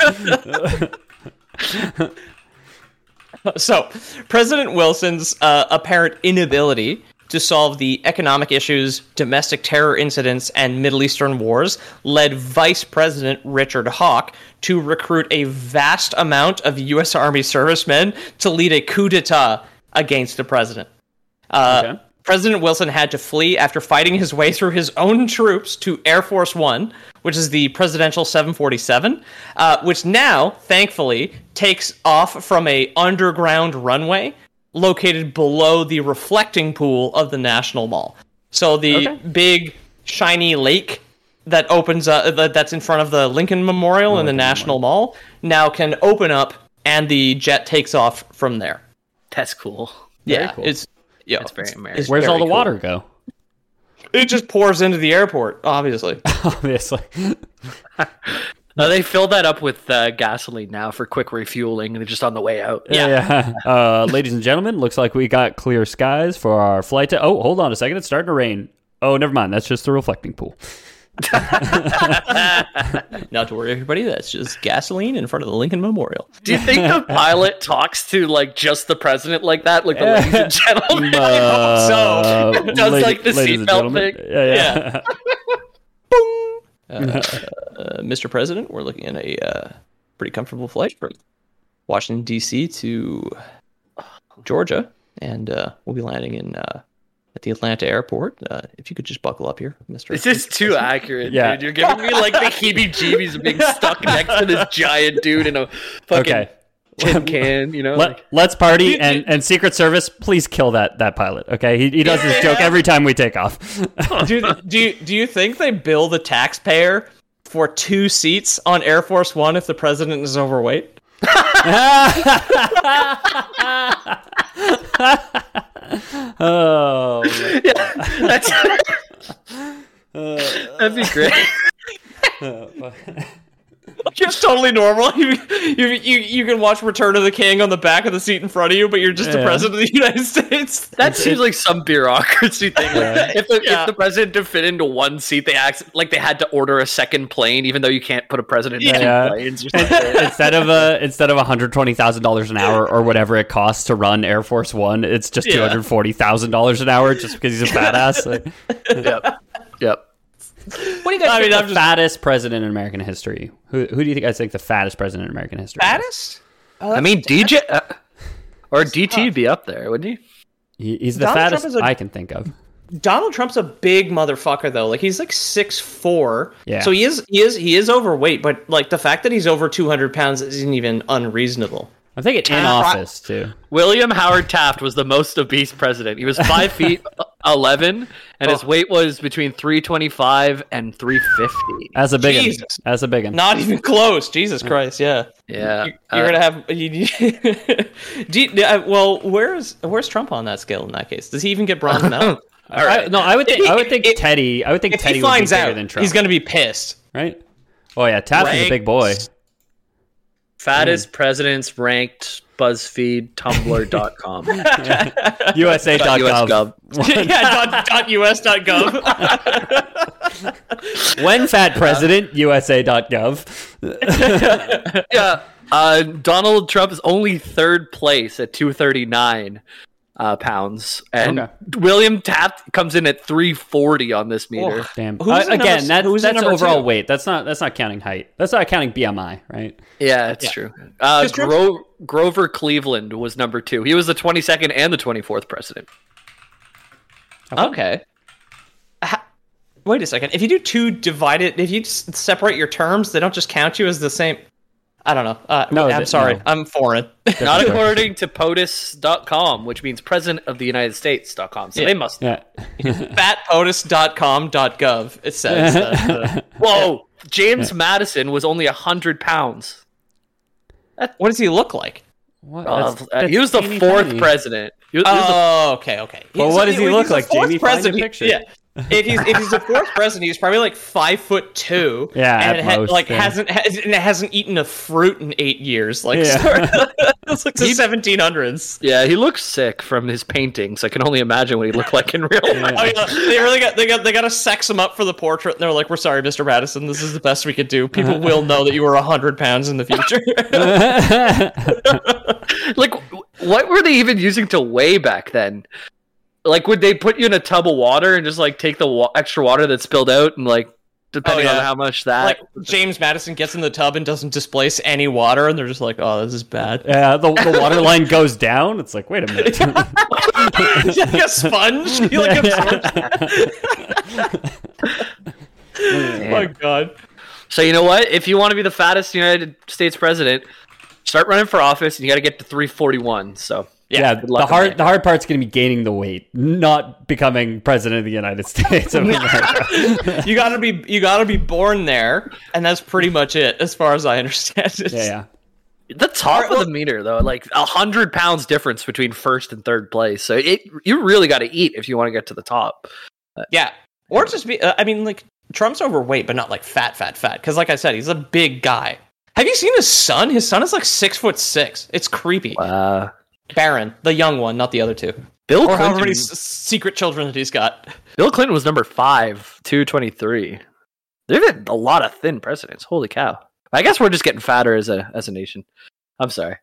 So, President Wilson's uh, apparent inability to solve the economic issues, domestic terror incidents, and Middle Eastern wars led Vice President Richard Hawke to recruit a vast amount of U S Army servicemen to lead a coup d'etat against the president. Uh, Okay. President Wilson had to flee after fighting his way through his own troops to Air Force One, which is the presidential seven forty-seven, uh, which now, thankfully, takes off from a underground runway located below the reflecting pool of the National Mall. So the Okay. big, shiny lake that opens up, that, that's in front of the Lincoln Memorial in the National Mall, now can open up, and the jet takes off from there. That's cool. Yeah, cool. it's yeah, That's very it's- American. it's Where's very all the cool. water go? It just pours into the airport, obviously. Obviously. No, they fill that up with uh, gasoline now for quick refueling. They're just on the way out. Yeah. yeah. Uh, ladies and gentlemen, looks like we got clear skies for our flight to. Oh, hold on a second. It's starting to rain. Oh, never mind. That's just the reflecting pool. Not to worry, everybody. That's just gasoline in front of the Lincoln Memorial. Do you think the pilot talks to like just the president like that, like the ladies and gentlemen? Uh, so. It does, like, the ladies and seatbelt gentlemen. thing. Yeah, yeah. Uh, Mister President, we're looking at a uh, pretty comfortable flight from Washington, D C to Georgia, and uh, we'll be landing in uh, at the Atlanta airport. Uh, if you could just buckle up here, Mister It's just too accurate, Yeah. dude. You're giving me like the heebie-jeebies of being stuck next to this giant dude in a fucking Okay. tin can, you know? Let, like- let's party, and, and Secret Service, please kill that, that pilot, okay? He, he does this joke every time we take off. do, do, you, do you think they bill the taxpayer for two seats on Air Force One if the president is overweight? Oh, That's that'd be great. Just totally normal. You, you you you can watch Return of the King on the back of the seat in front of you, but you're just the Yeah. president of the United States. That seems like some bureaucracy thing. Like, Yeah. if, the, Yeah. if the president to fit into one seat, they act like they had to order a second plane, even though you can't put a president in Yeah. two planes or something. instead of uh, instead of one hundred twenty thousand dollars an hour or whatever it costs to run Air Force One, it's just Yeah. two hundred forty thousand dollars an hour just because he's a fat ass. Like, Yep. Yep. What do you guys I think mean, the I'm the fattest president in American history. Who who do you think guys think the fattest president in American history? is? fattest? I mean, D J uh, or D T would be up there, wouldn't he? He, he's the Donald Trump fattest is a- I can think of. Donald Trump's a big motherfucker though. Like he's like six four. Yeah. So he is he is he is overweight, but like the fact that he's over two hundred pounds isn't even unreasonable. I'm thinking in office too. William Howard Taft was the most obese president. He was five feet eleven, and his weight was between three twenty five and three fifty. That's a big one. Jesus. That's a big one. Not even close. Jesus Christ, yeah. Yeah, You- You're uh, gonna have. You, do you, uh, well, where's where's Trump on that scale in that case? Does he even get bronze medal? all right. I, no, I would think If he- I would think if- Teddy. I would think If Teddy he would be finds bigger out, than Trump. he's gonna be pissed. right. Oh yeah, Taft is a big boy. Fattest presidents ranked BuzzFeed Tumblr dot com. U S A dot U S gov. yeah. Dot, dot us. Dot gov. When fat president, U S A dot gov. Yeah, uh, Donald Trump is only third place at two thirty-nine uh, pounds, and Okay. William Taft comes in at three forty on this meter. Oh. Damn. Who's Uh, the number- again, that's who's the that's number overall two? weight. That's not that's not counting height. That's not counting B M I, right? Yeah, it's true. Uh, 'Cause Trump- Gro- Grover Cleveland was number two. He was the twenty-second and the twenty-fourth president. Okay. Ha- Wait a second. If you do two divided, if you s- separate your terms, they don't just count you as the same. I don't know. Uh, No, I'm they- sorry. no. I'm foreign. Not according to POTUS dot com, which means President of the United States dot com. So Yeah. they must. Yeah. fat potus dot com dot gov. It says. Uh, Whoa! James Madison was only one hundred pounds. what does he look like? What? Uh, That's- uh, that's he was the teeny fourth tiny. president. He was, he was the Oh, okay, okay. Well, He's- what does he he's look the like, fourth Jamie? Find a president. picture. Yeah. if he's if he's the fourth president, he's probably like five foot two. Yeah, and at ha- most, like yeah. hasn't has, and hasn't eaten a fruit in eight years. Like Yeah. it's like the seventeen hundreds. Yeah, he looks sick from his paintings. I can only imagine what he looked like in real life. Oh yeah, they really got they got they got to sex him up for the portrait, and they're like, "We're sorry, Mister Madison. This is the best we could do. People will know that you were a hundred pounds in the future." Like, what were they even using to weigh back then? Like, would they put you in a tub of water and just like take the wa- extra water that spilled out and like, depending Oh, yeah. on how much that? Like James Madison gets in the tub and doesn't displace any water, and they're just like, "Oh, this is bad." Yeah, the, the water line goes down. It's like, wait a minute. He's like a sponge. He like absorbs- Oh my god. So you know what? If you want to be the fattest United States president, start running for office, and you got to get to three forty-one. So Yeah, good the luck on hard that. the hard part's going to be gaining the weight, not becoming president of the United States of America. You gotta be you gotta be born there, and that's pretty much it, as far as I understand it. Yeah, yeah. The top of the meter, though, like a hundred pounds difference between first and third place. So it you really got to eat if you want to get to the top. Yeah. Or just be, uh, I mean, like, Trump's overweight, but not like fat, fat, fat. Because, like I said, he's a big guy. Have you seen his son? His son is like six foot six. It's creepy. Uh, Barron, the young one, not the other two. Bill Or however Clinton. many s- secret children that he's got. Bill Clinton was number five, two twenty three. There've been a lot of thin presidents. Holy cow! I guess we're just getting fatter as a as a nation. I'm sorry.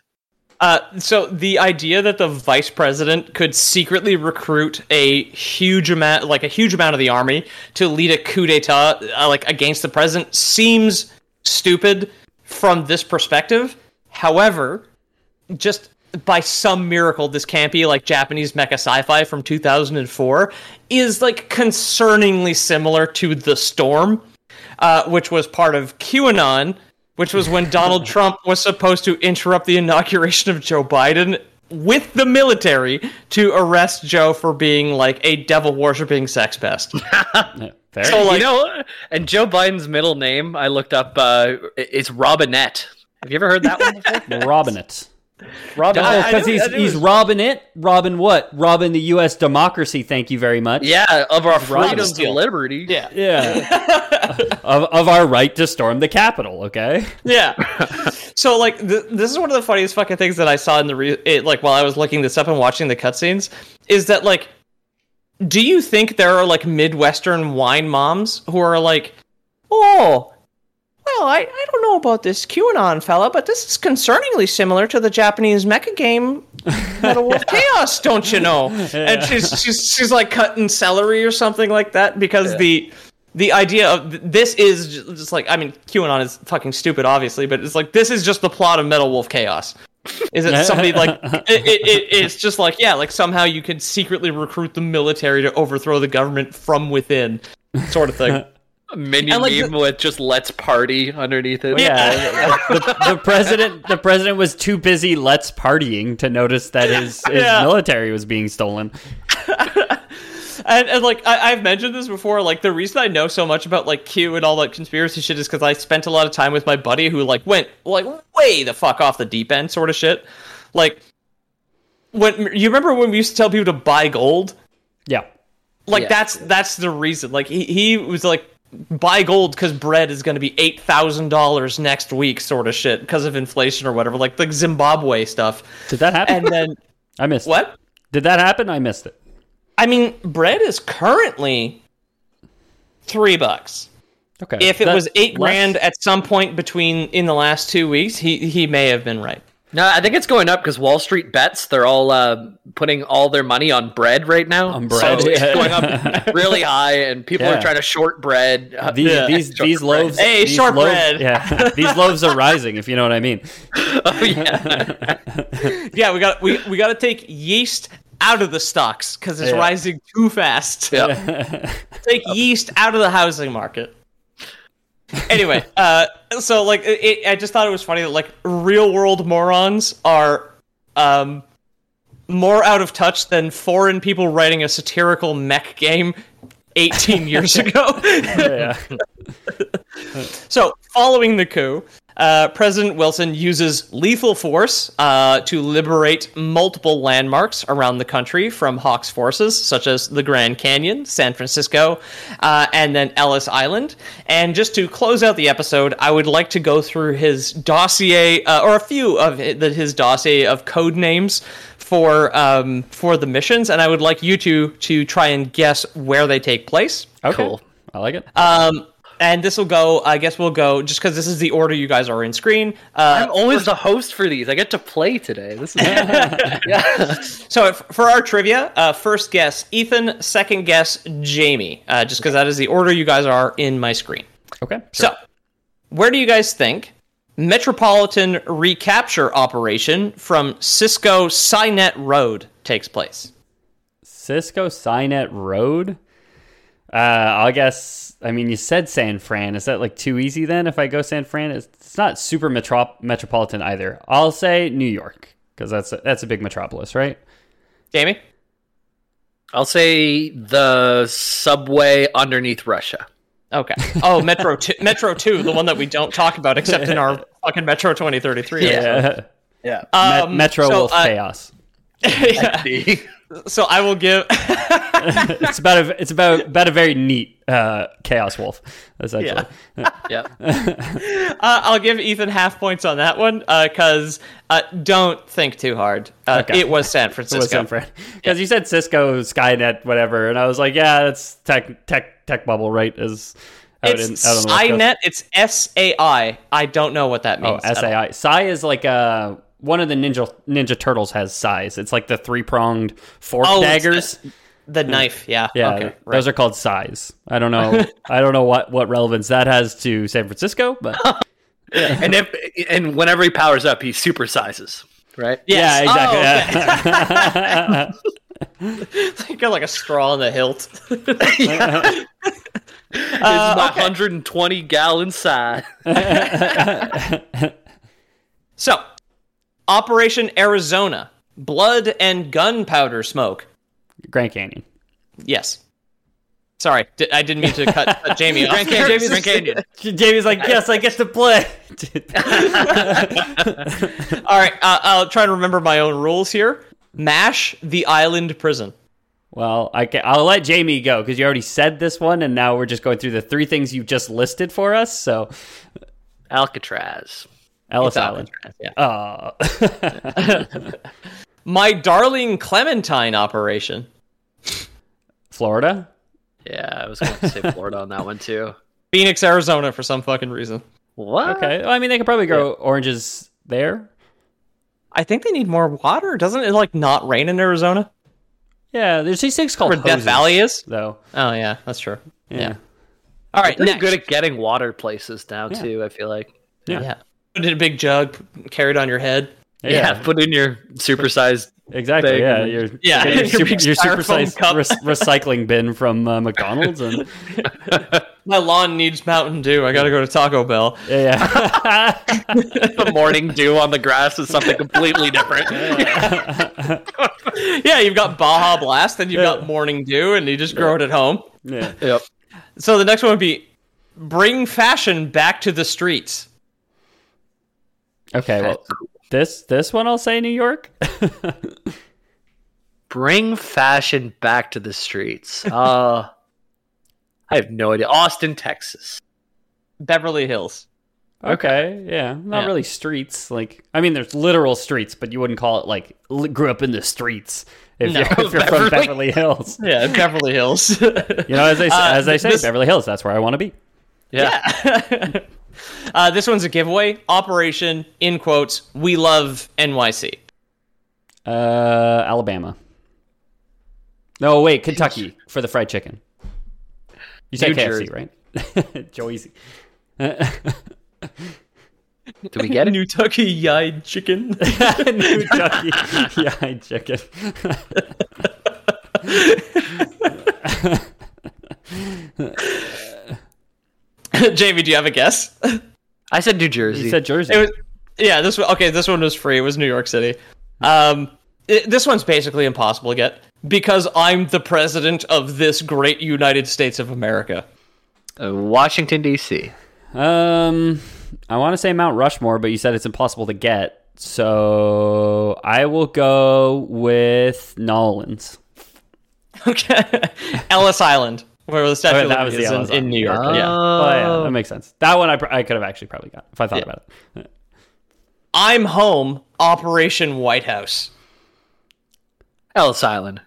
Uh, so the idea that the vice president could secretly recruit a huge amount, like a huge amount of the army to lead a coup d'état, uh, like against the president, seems stupid from this perspective. However, just by some miracle, this can't be like Japanese mecha sci-fi from two thousand four, is like concerningly similar to The Storm, uh, which was part of QAnon, which was when Donald Trump was supposed to interrupt the inauguration of Joe Biden with the military to arrest Joe for being like a devil-worshipping sex pest. Yeah, fair. So, like, you know, and Joe Biden's middle name, I looked up, uh, it's Robinette. Have you ever heard that one before? robbing it. Robin. Oh, I because knew- he's I knew he's it was- robbing it. Robbing what? Robbing the U S democracy. Thank you very much. Yeah, of our Robin freedoms Steele. and liberty. yeah. Yeah. of of our right to storm the Capitol. Okay. Yeah. So, like, th- this is one of the funniest fucking things that I saw in the re- it, like while I was looking this up and watching the cutscenes, is that like, do you think there are like Midwestern wine moms who are like, oh, well, I, I don't know about this QAnon fella, but this is concerningly similar to the Japanese mecha game Metal Wolf Chaos, don't you know? And she's she's she's like cutting celery or something like that because Yeah. the the idea of th- this is ju- just like, I mean, QAnon is fucking stupid, obviously, but it's like this is just the plot of Metal Wolf Chaos. Is it somebody like it, it, it, it's just like, yeah, like somehow you could secretly recruit the military to overthrow the government from within, sort of thing. A minion And, like, meme with just "Let's Party" underneath it. Yeah. the, the president the president was too busy let's partying to notice that his, his Yeah. military was being stolen. And, and like I, I've mentioned this before, like the reason I know so much about like Q and all that conspiracy shit is because I spent a lot of time with my buddy who like went like way the fuck off the deep end sort of shit. Like when you remember when we used to tell people to buy gold, Yeah. like Yeah. that's that's the reason. Like he he was like buy gold because bread is going to be eight thousand dollars next week, sort of shit because of inflation or whatever, like the Zimbabwe stuff. Did that happen? And then I missed it. what? Did that happen? I missed it. I mean, bread is currently three bucks. Okay. If it That- was eight less- grand at some point between in the last two weeks, he he may have been right. No, I think it's going up because Wall Street bets, they're all uh, putting all their money on bread right now. On bread, So it's yeah. going up really high, and people Yeah. are trying to short bread. Uh, These Yeah. these Short these bread. loaves. Hey, these short loaves- bread. Yeah, these loaves are rising. If you know what I mean. Oh, yeah. Yeah, we got we we got to take yeast out of the stocks because it's Yeah. rising too fast. Yeah. Take yeast out of the housing market. Anyway, uh, so like it, it, I just thought it was funny that like real world morons are um more out of touch than foreign people writing a satirical mech game eighteen years ago. Yeah. So, following the coup, Uh, President Wilson uses lethal force uh, to liberate multiple landmarks around the country from Hawk's forces, such as the Grand Canyon, San Francisco, uh, and then Ellis Island. And just to close out the episode, I would like to go through his dossier, uh, or a few of his dossier of code names for um, for the missions, and I would like you two to try and guess where they take place. Okay. Cool. I like it. Um, and this will go, I guess we'll go, just because this is the order you guys are in screen. Uh, I'm always the host for these. I get to play today. This is yeah. So if, for our trivia, uh, first guess Ethan, second guess Jamie, uh, just because that is the order you guys are in my screen. Okay. So, where do you guys think Metropolitan Recapture Operation from Cisco Cynet Road takes place? Cisco Cynet Road? Uh, I guess, I mean, you said San Fran. Is that like too easy then if I go San Fran? It's, it's not super metro- metropolitan either. I'll say New York, because that's a, that's a big metropolis, right? Jamie? I'll say the subway underneath Russia. Okay. Oh, Metro two, Metro two, the one that we don't talk about except in our fucking Metro twenty thirty-three. Yeah. Yeah. Um, Met- Metro so, Wolf uh, Chaos. yeah. So I will give... It's about a it's about about a very neat uh, Chaos Wolf, essentially. Yeah. Yeah. uh, I'll give Ethan half points on that one, because uh, uh, don't think too hard. Uh, Okay. It was San It Francisco. was San Fran. Because you said Cisco, Skynet, whatever, and I was like, yeah, that's tech tech tech bubble, right? Is out It's in, out on the West Coast. Cynet. It's S A I. I don't know what that Oh, means. S A I. Psy is like uh one of the Ninja Ninja Turtles has size. It's like the three pronged fork Oh, it's daggers. The, the knife, yeah. Yeah, Okay, th- right. those are called size. I don't know. I don't know what, what relevance that has to San Francisco, but And if and whenever he powers up, he supersizes, right? Yes. yeah, exactly. Oh, okay. You got like a straw in the hilt. It's Uh, my okay. one hundred twenty gallon size. So, Operation Arizona, blood and gunpowder smoke. Grand Canyon. Yes. Sorry, di- I didn't mean to cut, cut Jamie off. Grand Canyon. Grand Canyon. Jamie's like, yes, I get to play. All right, uh, I'll try to remember my own rules here. MASH, the island prison. Well, I can, I'll let Jamie go because you already said this one, and now we're just going through the three things you just listed for us. So, Alcatraz. Ellis It's Island. Alcatraz, yeah. Uh, My Darling Clementine operation. Florida. Yeah, I was going to say Florida on that one too. Phoenix, Arizona, for some fucking reason. What? Okay. Well, I mean, they could probably grow oranges there. I think they need more water. Doesn't it like not rain in Arizona? Yeah, there's these things called Where Death hoses, Valley is? though. Oh yeah, that's true. Yeah. Yeah. All right, Pretty next. good at getting water places now Yeah. too. I feel like. Yeah. Yeah. Put it in a big jug, carry it on your head. Yeah, Yeah, put in your supersized. exactly. thing. Yeah, your, Yeah, your, your super, big your styrofoam supersized cup. re- recycling bin from uh, McDonald's, and My lawn needs Mountain Dew. I gotta go to Taco Bell. yeah, yeah. The morning dew on the grass is something completely different. Yeah, you've got Baja Blast, and you've got Morning Dew, and you just grow it at home. yeah. Yep. So the next one would be bring fashion back to the streets. Okay, well, this this one I'll say New York. Bring fashion back to the streets. Uh, I have no idea. Austin, Texas. Beverly Hills. Okay, yeah, not Yeah. really streets. Like, I mean, there's literal streets, but you wouldn't call it like li- grew up in the streets if No, you're, if you're from Beverly- Beverly Hills. Yeah, Beverly Hills. You know, as they Uh, as they say, this- Beverly Hills. That's where I want to be. Yeah. uh, this one's a giveaway. Operation, in quotes, we love N Y C. Uh, Alabama. No, wait, Kentucky for the fried chicken. You said New K F C, Jersey. right? Joey's. Do we get it? Kentucky Yied Chicken. Kentucky fried chicken. Jamie, do you have a guess? I said New Jersey. You said Jersey. It was, yeah, this one. Okay, this one was free. It was New York City. Um, it- this one's basically impossible to get because I'm the president of this great United States of America. Uh, Washington, D C. Um, I want to say Mount Rushmore, but you said it's impossible to get. So I will go with Nolans. Okay. Ellis Island, where the Statue Okay, of that was Liberty the is Ellis in, in Island. New York. Oh. Yeah. Oh, yeah, that makes sense. That one I, pr- I could have actually probably got if I thought Yeah. about it. I'm Home, Operation White House. Ellis Island.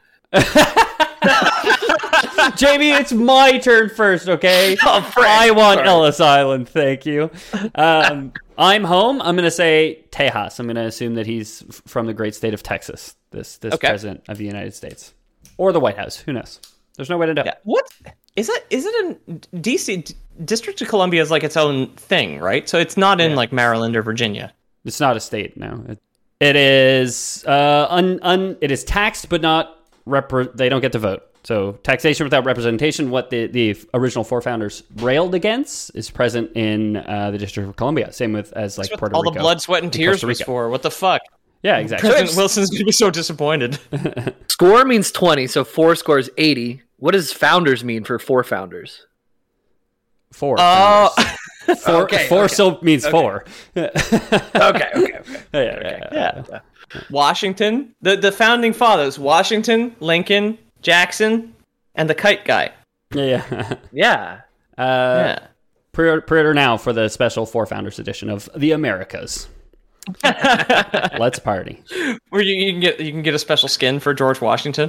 Jamie, it's my turn first, okay? Oh, Frank, I want sorry. Ellis Island, thank you. Um, I'm home. I'm going to say Tejas. I'm going to assume that he's f- from the great state of Texas, this this Okay. president of the United States. Or the White House. Who knows? There's no way to know. Yeah. What is it? Is it in D C? D- District of Columbia is like its own thing, right? So it's not in Yeah. like Maryland or Virginia. It's not a state, no. It, it is uh, un, un, it is taxed, but not repre- they don't get to vote. So taxation without representation, what the, the original four founders railed against, is present in uh, the District of Columbia. Same with as like That's what Puerto all Rico. the blood, sweat, and and tears Costa was Rica. for. What the fuck? Yeah, exactly. President Wilson's gonna be so disappointed. Score means twenty, so four scores eighty. What does founders mean for four founders? Four. Oh, founders. four. okay, four okay. still means four. yeah, Okay, okay, okay. yeah, yeah. yeah. Washington. The the founding fathers: Washington, Lincoln, Jackson, and the kite guy. yeah. yeah. Yeah. Uh, Yeah. Pre- pre-order now for the special Four Founders edition of the Americas. Let's party. Where you, you can get you can get a special skin for George Washington.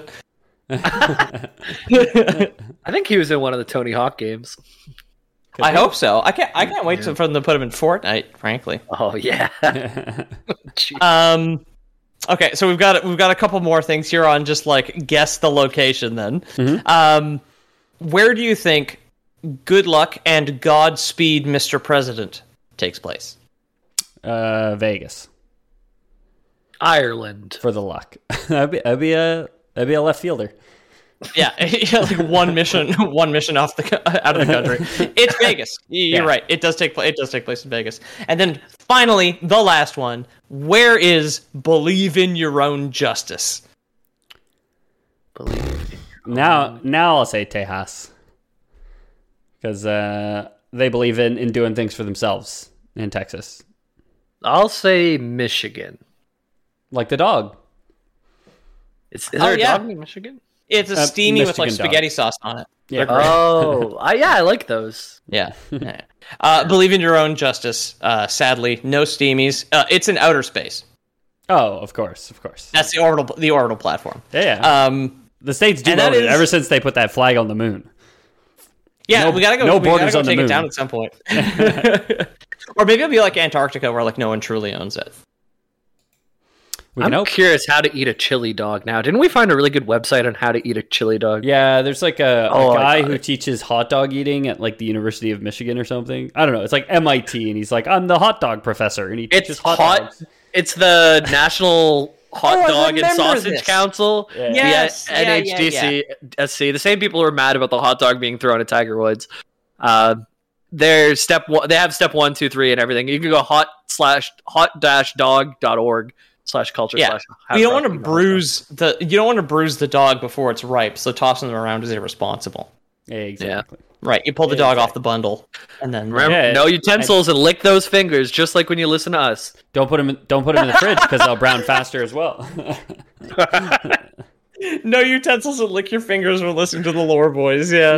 I think he was in one of the Tony Hawk games. I hope so. I can't. I can't wait to, for them to put him in Fortnite. Frankly. Oh yeah. Jeez. Um. Okay, so we've got we've got a couple more things here on just like guess the location. Then, Mm-hmm. um, where do you think "Good Luck and Godspeed, Mister President" takes place? Uh, Vegas Ireland. for the luck. that'd, be, that'd be a that'd be a left fielder. Yeah, yeah, like one mission, one mission off the out of the country. It's Vegas. You're Yeah. right. It does take place. It does take place in Vegas. And then finally, the last one. Where is "Believe in Your Own Justice"? Believe. Now, now I'll say Tejas because uh, they believe in, in doing things for themselves in Texas, I'll say Michigan. like the dog. Is, is Oh, there a yeah. dog in Michigan? It's a Uh, steamy with like Michigan dog. spaghetti sauce on it. Yeah. They're great. Oh, I, yeah, I like those. Yeah. yeah. Uh, "Believe in Your Own Justice." Uh, sadly, no steamies. Uh, it's in outer space. Oh, of course, of course. That's the orbital, the orbital platform. Yeah, yeah. Um, the states do and that own it is- ever since they put that flag on the moon. yeah, No- we gotta go. no we gotta borders go on the take moon. it down at some point. Or maybe it'll be like Antarctica, where like no one truly owns it. We I'm can hope. curious how to eat a chili dog now. Didn't we find a really good website on how to eat a chili dog? Yeah, there's like a, a Oh, I guy got who it. teaches hot dog eating at like the University of Michigan or something. I don't know. It's like M I T, and he's like, I'm the hot dog professor, and he It's teaches hot, hot. dogs. It's the National Hot Oh, I Dog and remember Sausage this. Council. Yeah. The Yes, yeah, N H D C, S C. The same people who are mad about the hot dog being thrown at Tiger Woods. Uh, they're step one. They have step one, two, three, and everything. You can go hot slash hot dash dog dot org slash culture Yeah. slash. You don't want to bruise the you don't want to bruise the dog before it's ripe, so tossing them around is irresponsible. Yeah, exactly. Right, you pull the dog off the bundle, and then Remember, Yeah, no utensils and lick those fingers, just like when you listen to us. Don't put him. In, don't put him in the fridge because they'll brown faster as well. no utensils and lick your fingers when listening to the Lore Boys. Yeah.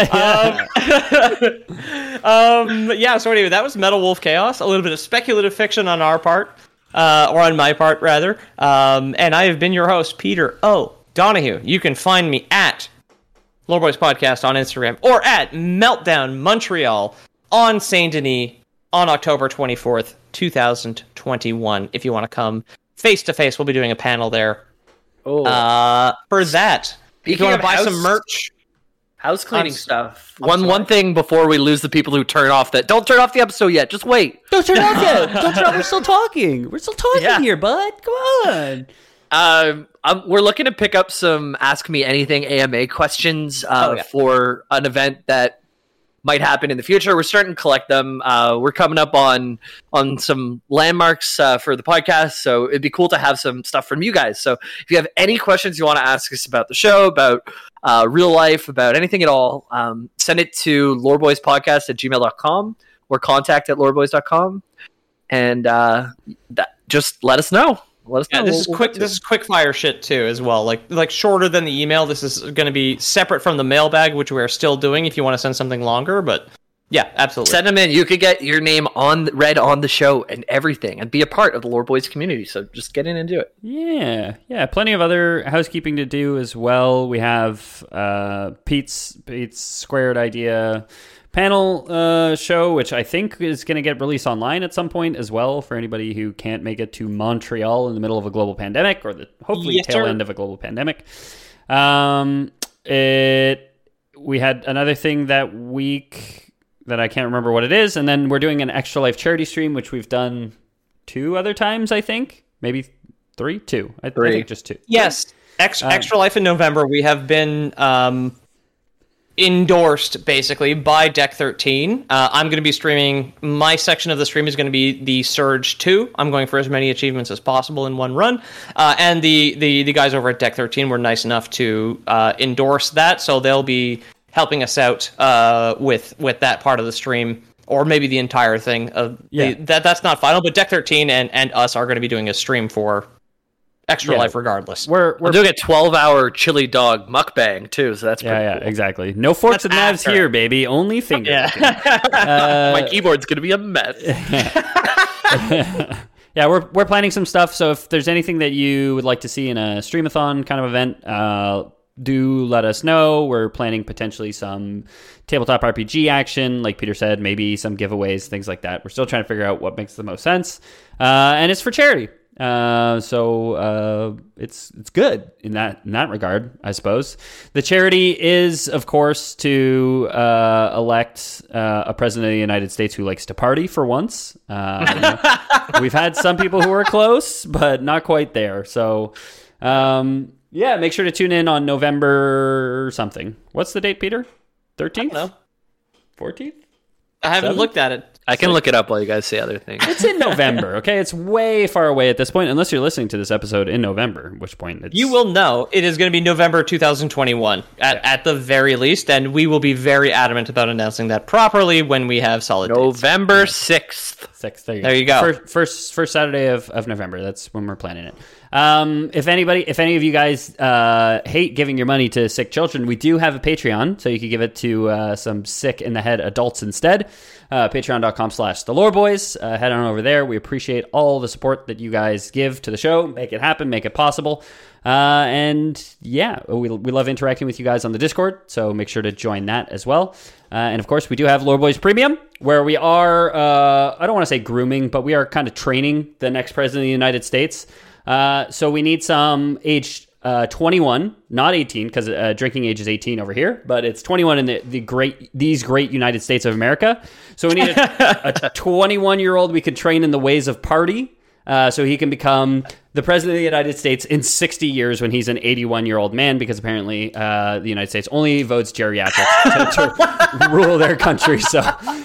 um, yeah. So anyway, that was Metal Wolf Chaos. A little bit of speculative fiction on our part, uh, or on my part rather. Um, and I have been your host, Peter O. Donahue. You can find me at Lore Boys Podcast on Instagram or at Meltdown Montreal on Saint Denis on October twenty-fourth, twenty twenty-one. If you want to come face to face, we'll be doing a panel there. Oh, Uh, for that, if you Speaking want of to buy house- some merch, house cleaning I'm s- stuff. I'm one sorry. one thing before we lose the people who turn off that. Don't turn off the episode yet. Just wait. Don't turn it off yet. Don't turn it off. We're still talking. We're still talking Yeah. here, bud. Come on. Um, um, we're looking to pick up some Ask Me Anything A M A questions uh, Oh, yeah. for an event that might happen in the future. We're starting to collect them. Uh, we're coming up on on some landmarks uh, for the podcast, so it'd be cool to have some stuff from you guys. So if you have any questions you want to ask us about the show, about uh, real life, about anything at all, um, send it to loreboyspodcast at gmail dot com or contact at loreboys dot com. And uh, that, just let us know. Let us yeah, know. this we'll, is we'll quick. This is quick fire shit too, as well. Like like shorter than the email. This is going to be separate from the mailbag, which we're still doing. If you want to send something longer, but yeah, absolutely. Send them in. You could get your name on read on the show and everything, and be a part of the Lore Boys community. So just get in and do it. Yeah, yeah. Plenty of other housekeeping to do as well. We have uh, Pete's Pete's Squared Idea panel uh, show, which I think is going to get released online at some point as well for anybody who can't make it to Montreal in the middle of a global pandemic, or the hopefully Yes, tail sir. end of a global pandemic. Um, it we had another thing that week that I can't remember what it is, and then we're doing an Extra Life charity stream, which we've done two other times, I think, maybe three, two, I, Three. I think just two. Yes, Ex- Um, Extra Life in November. We have been um, endorsed basically by Deck thirteen. Uh, I'm going to be streaming. My section of the stream is going to be the Surge two. I'm going for as many achievements as possible in one run. Uh, and the, the the guys over at Deck thirteen were nice enough to uh, endorse that, so they'll be helping us out uh, with with that part of the stream. Or maybe the entire thing. Of Yeah. the, that that's not final, but Deck thirteen and, and us are going to be doing a stream for Extra Yeah. Life regardless. We're We're we're doing a twelve-hour chili dog mukbang too, so that's yeah, pretty yeah, cool. exactly. No forks That's and knives after. here, baby. Only finger. Yeah. Uh, My keyboard's gonna be a mess. yeah, we're we're planning some stuff. So if there's anything that you would like to see in a streamathon kind of event, uh, do let us know. We're planning potentially some tabletop R P G action, like Peter said, maybe some giveaways, things like that. We're still trying to figure out what makes the most sense, uh, and it's for charity. Uh, so uh, it's it's good in that in that regard, I suppose. The charity is, of course, to uh, elect uh, a president of the United States who likes to party for once. Uh, you know, we've had some people who are close, but not quite there. So um, yeah, make sure to tune in on November something. What's the date, Peter? Thirteenth, No, fourteenth. I haven't Seven? looked at it. I can look it up while you guys say other things. It's in November, okay? It's way far away at this point, unless you're listening to this episode in November, at which point it's... You will know it is going to be November twenty twenty-one at, at the very least, and we will be very adamant about announcing that properly when we have solid dates. November sixth. Six, there you There go. you go. First, first, first Saturday of, of November. That's when we're planning it. Um, if anybody, if any of you guys uh, hate giving your money to sick children, we do have a Patreon, so you can give it to uh, some sick in the head adults instead. Uh, Patreon.com slash the Lore Boys. Uh, head on over there. We appreciate all the support that you guys give to the show. Make it happen. Make it possible. Uh, and yeah, we, we love interacting with you guys on the Discord, so make sure to join that as well. Uh, and of course, we do have Lore Boys Premium, where we are, uh, I don't want to say grooming, but we are kind of training the next president of the United States. Uh, so we need some age uh, twenty-one, not eighteen, because uh, drinking age is eighteen over here, but it's twenty-one in the, the great these great United States of America. So we need a twenty-one-year-old we could train in the ways of party. Uh, so he can become the president of the United States in sixty years when he's an eighty-one-year-old man, because apparently uh, the United States only votes geriatrics to, to rule their country. So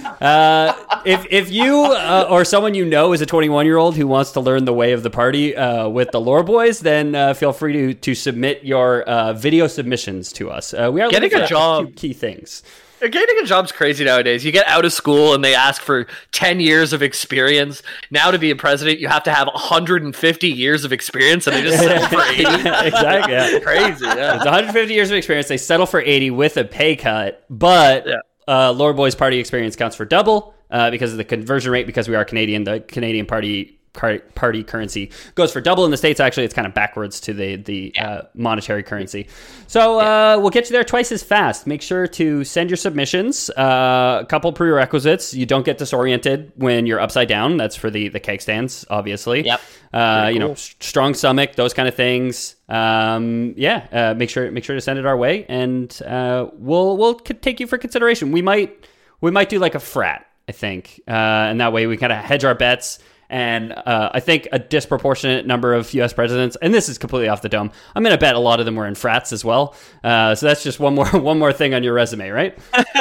uh, if if you uh, or someone you know is a twenty-one-year-old who wants to learn the way of the party uh, with the Lore Boys, then uh, feel free to to submit your uh, video submissions to us. Uh, we are Getting looking a for job. few key things. Getting a job's crazy nowadays. You get out of school and they ask for ten years of experience. Now to be a president, you have to have one hundred fifty years of experience, and they just settle for eighty. Exactly. Yeah. Crazy, yeah. It's one hundred fifty years of experience. They settle for eighty with a pay cut, but Yeah. uh, Lore Boys Party experience counts for double uh, because of the conversion rate. Because we are Canadian, the Canadian party car- party currency goes for double. In the States, actually, it's kind of backwards to the the uh, monetary currency. So uh, we'll get you there twice as fast. Make sure to send your submissions. Uh, a couple prerequisites: you don't get disoriented when you're upside down. That's for the the keg stands, obviously. Yep. Uh, you know, cool. s- strong stomach, those kind of things. Um, yeah, uh, make sure make sure to send it our way, and uh, we'll we'll c- take you for consideration. We might we might do like a frat, I think, uh, and that way we kind of hedge our bets. And uh, I think a disproportionate number of U S presidents, and this is completely off the dome, I'm going to bet a lot of them were in frats as well. Uh, so that's just one more one more thing on your resume, right?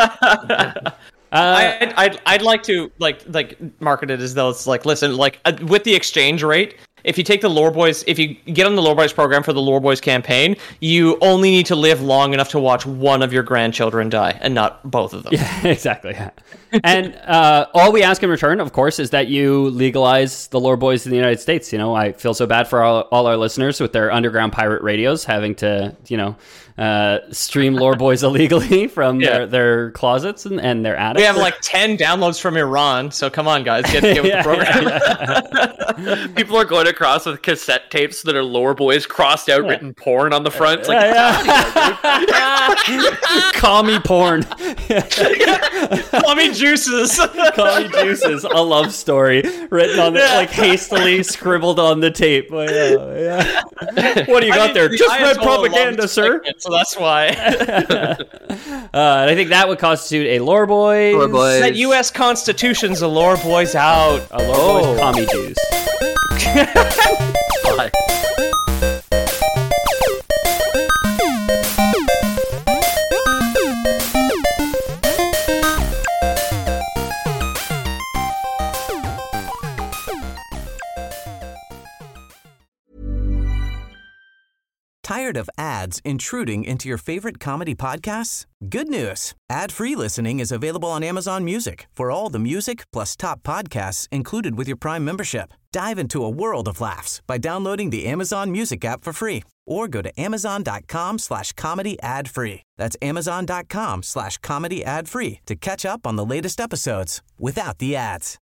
Uh, I'd, I'd I'd like to like like market it as though it's like, listen, like uh, with the exchange rate, if you take the Lore Boys, if you get on the Lore Boys program for the Lore Boys campaign, you only need to live long enough to watch one of your grandchildren die, and not both of them. Yeah, exactly. Yeah. And uh, all we ask in return, of course, is that you legalize the Lore Boys in the United States. You know, I feel so bad for all, all our listeners with their underground pirate radios having to, you know, uh, stream Lore Boys illegally from yeah. their, their closets and, and their attics. We have like ten downloads from Iran, so come on, guys, get, get with yeah, the program. Yeah. People are going across with cassette tapes that are Lore Boys crossed out, yeah. written porn on the front. It's like, yeah, yeah. Commie porn. Commie juices. Commie juices. A love story written on, yeah. like hastily scribbled on the tape. Oh, yeah, yeah. What do you got I mean, there? The Just read propaganda, sir. It, so that's why. uh, and I think that would constitute a Lore Boys. Lore Boys. That U S Constitution's a Lore Boys out. A Lore oh. Boys commie juice. Bye. Tired of ads intruding into your favorite comedy podcasts? Good news. Ad-free listening is available on Amazon Music for all the music plus top podcasts included with your Prime membership. Dive into a world of laughs by downloading the Amazon Music app for free or go to amazon.com slash comedy ad free. That's amazon.com slash comedy ad free to catch up on the latest episodes without the ads.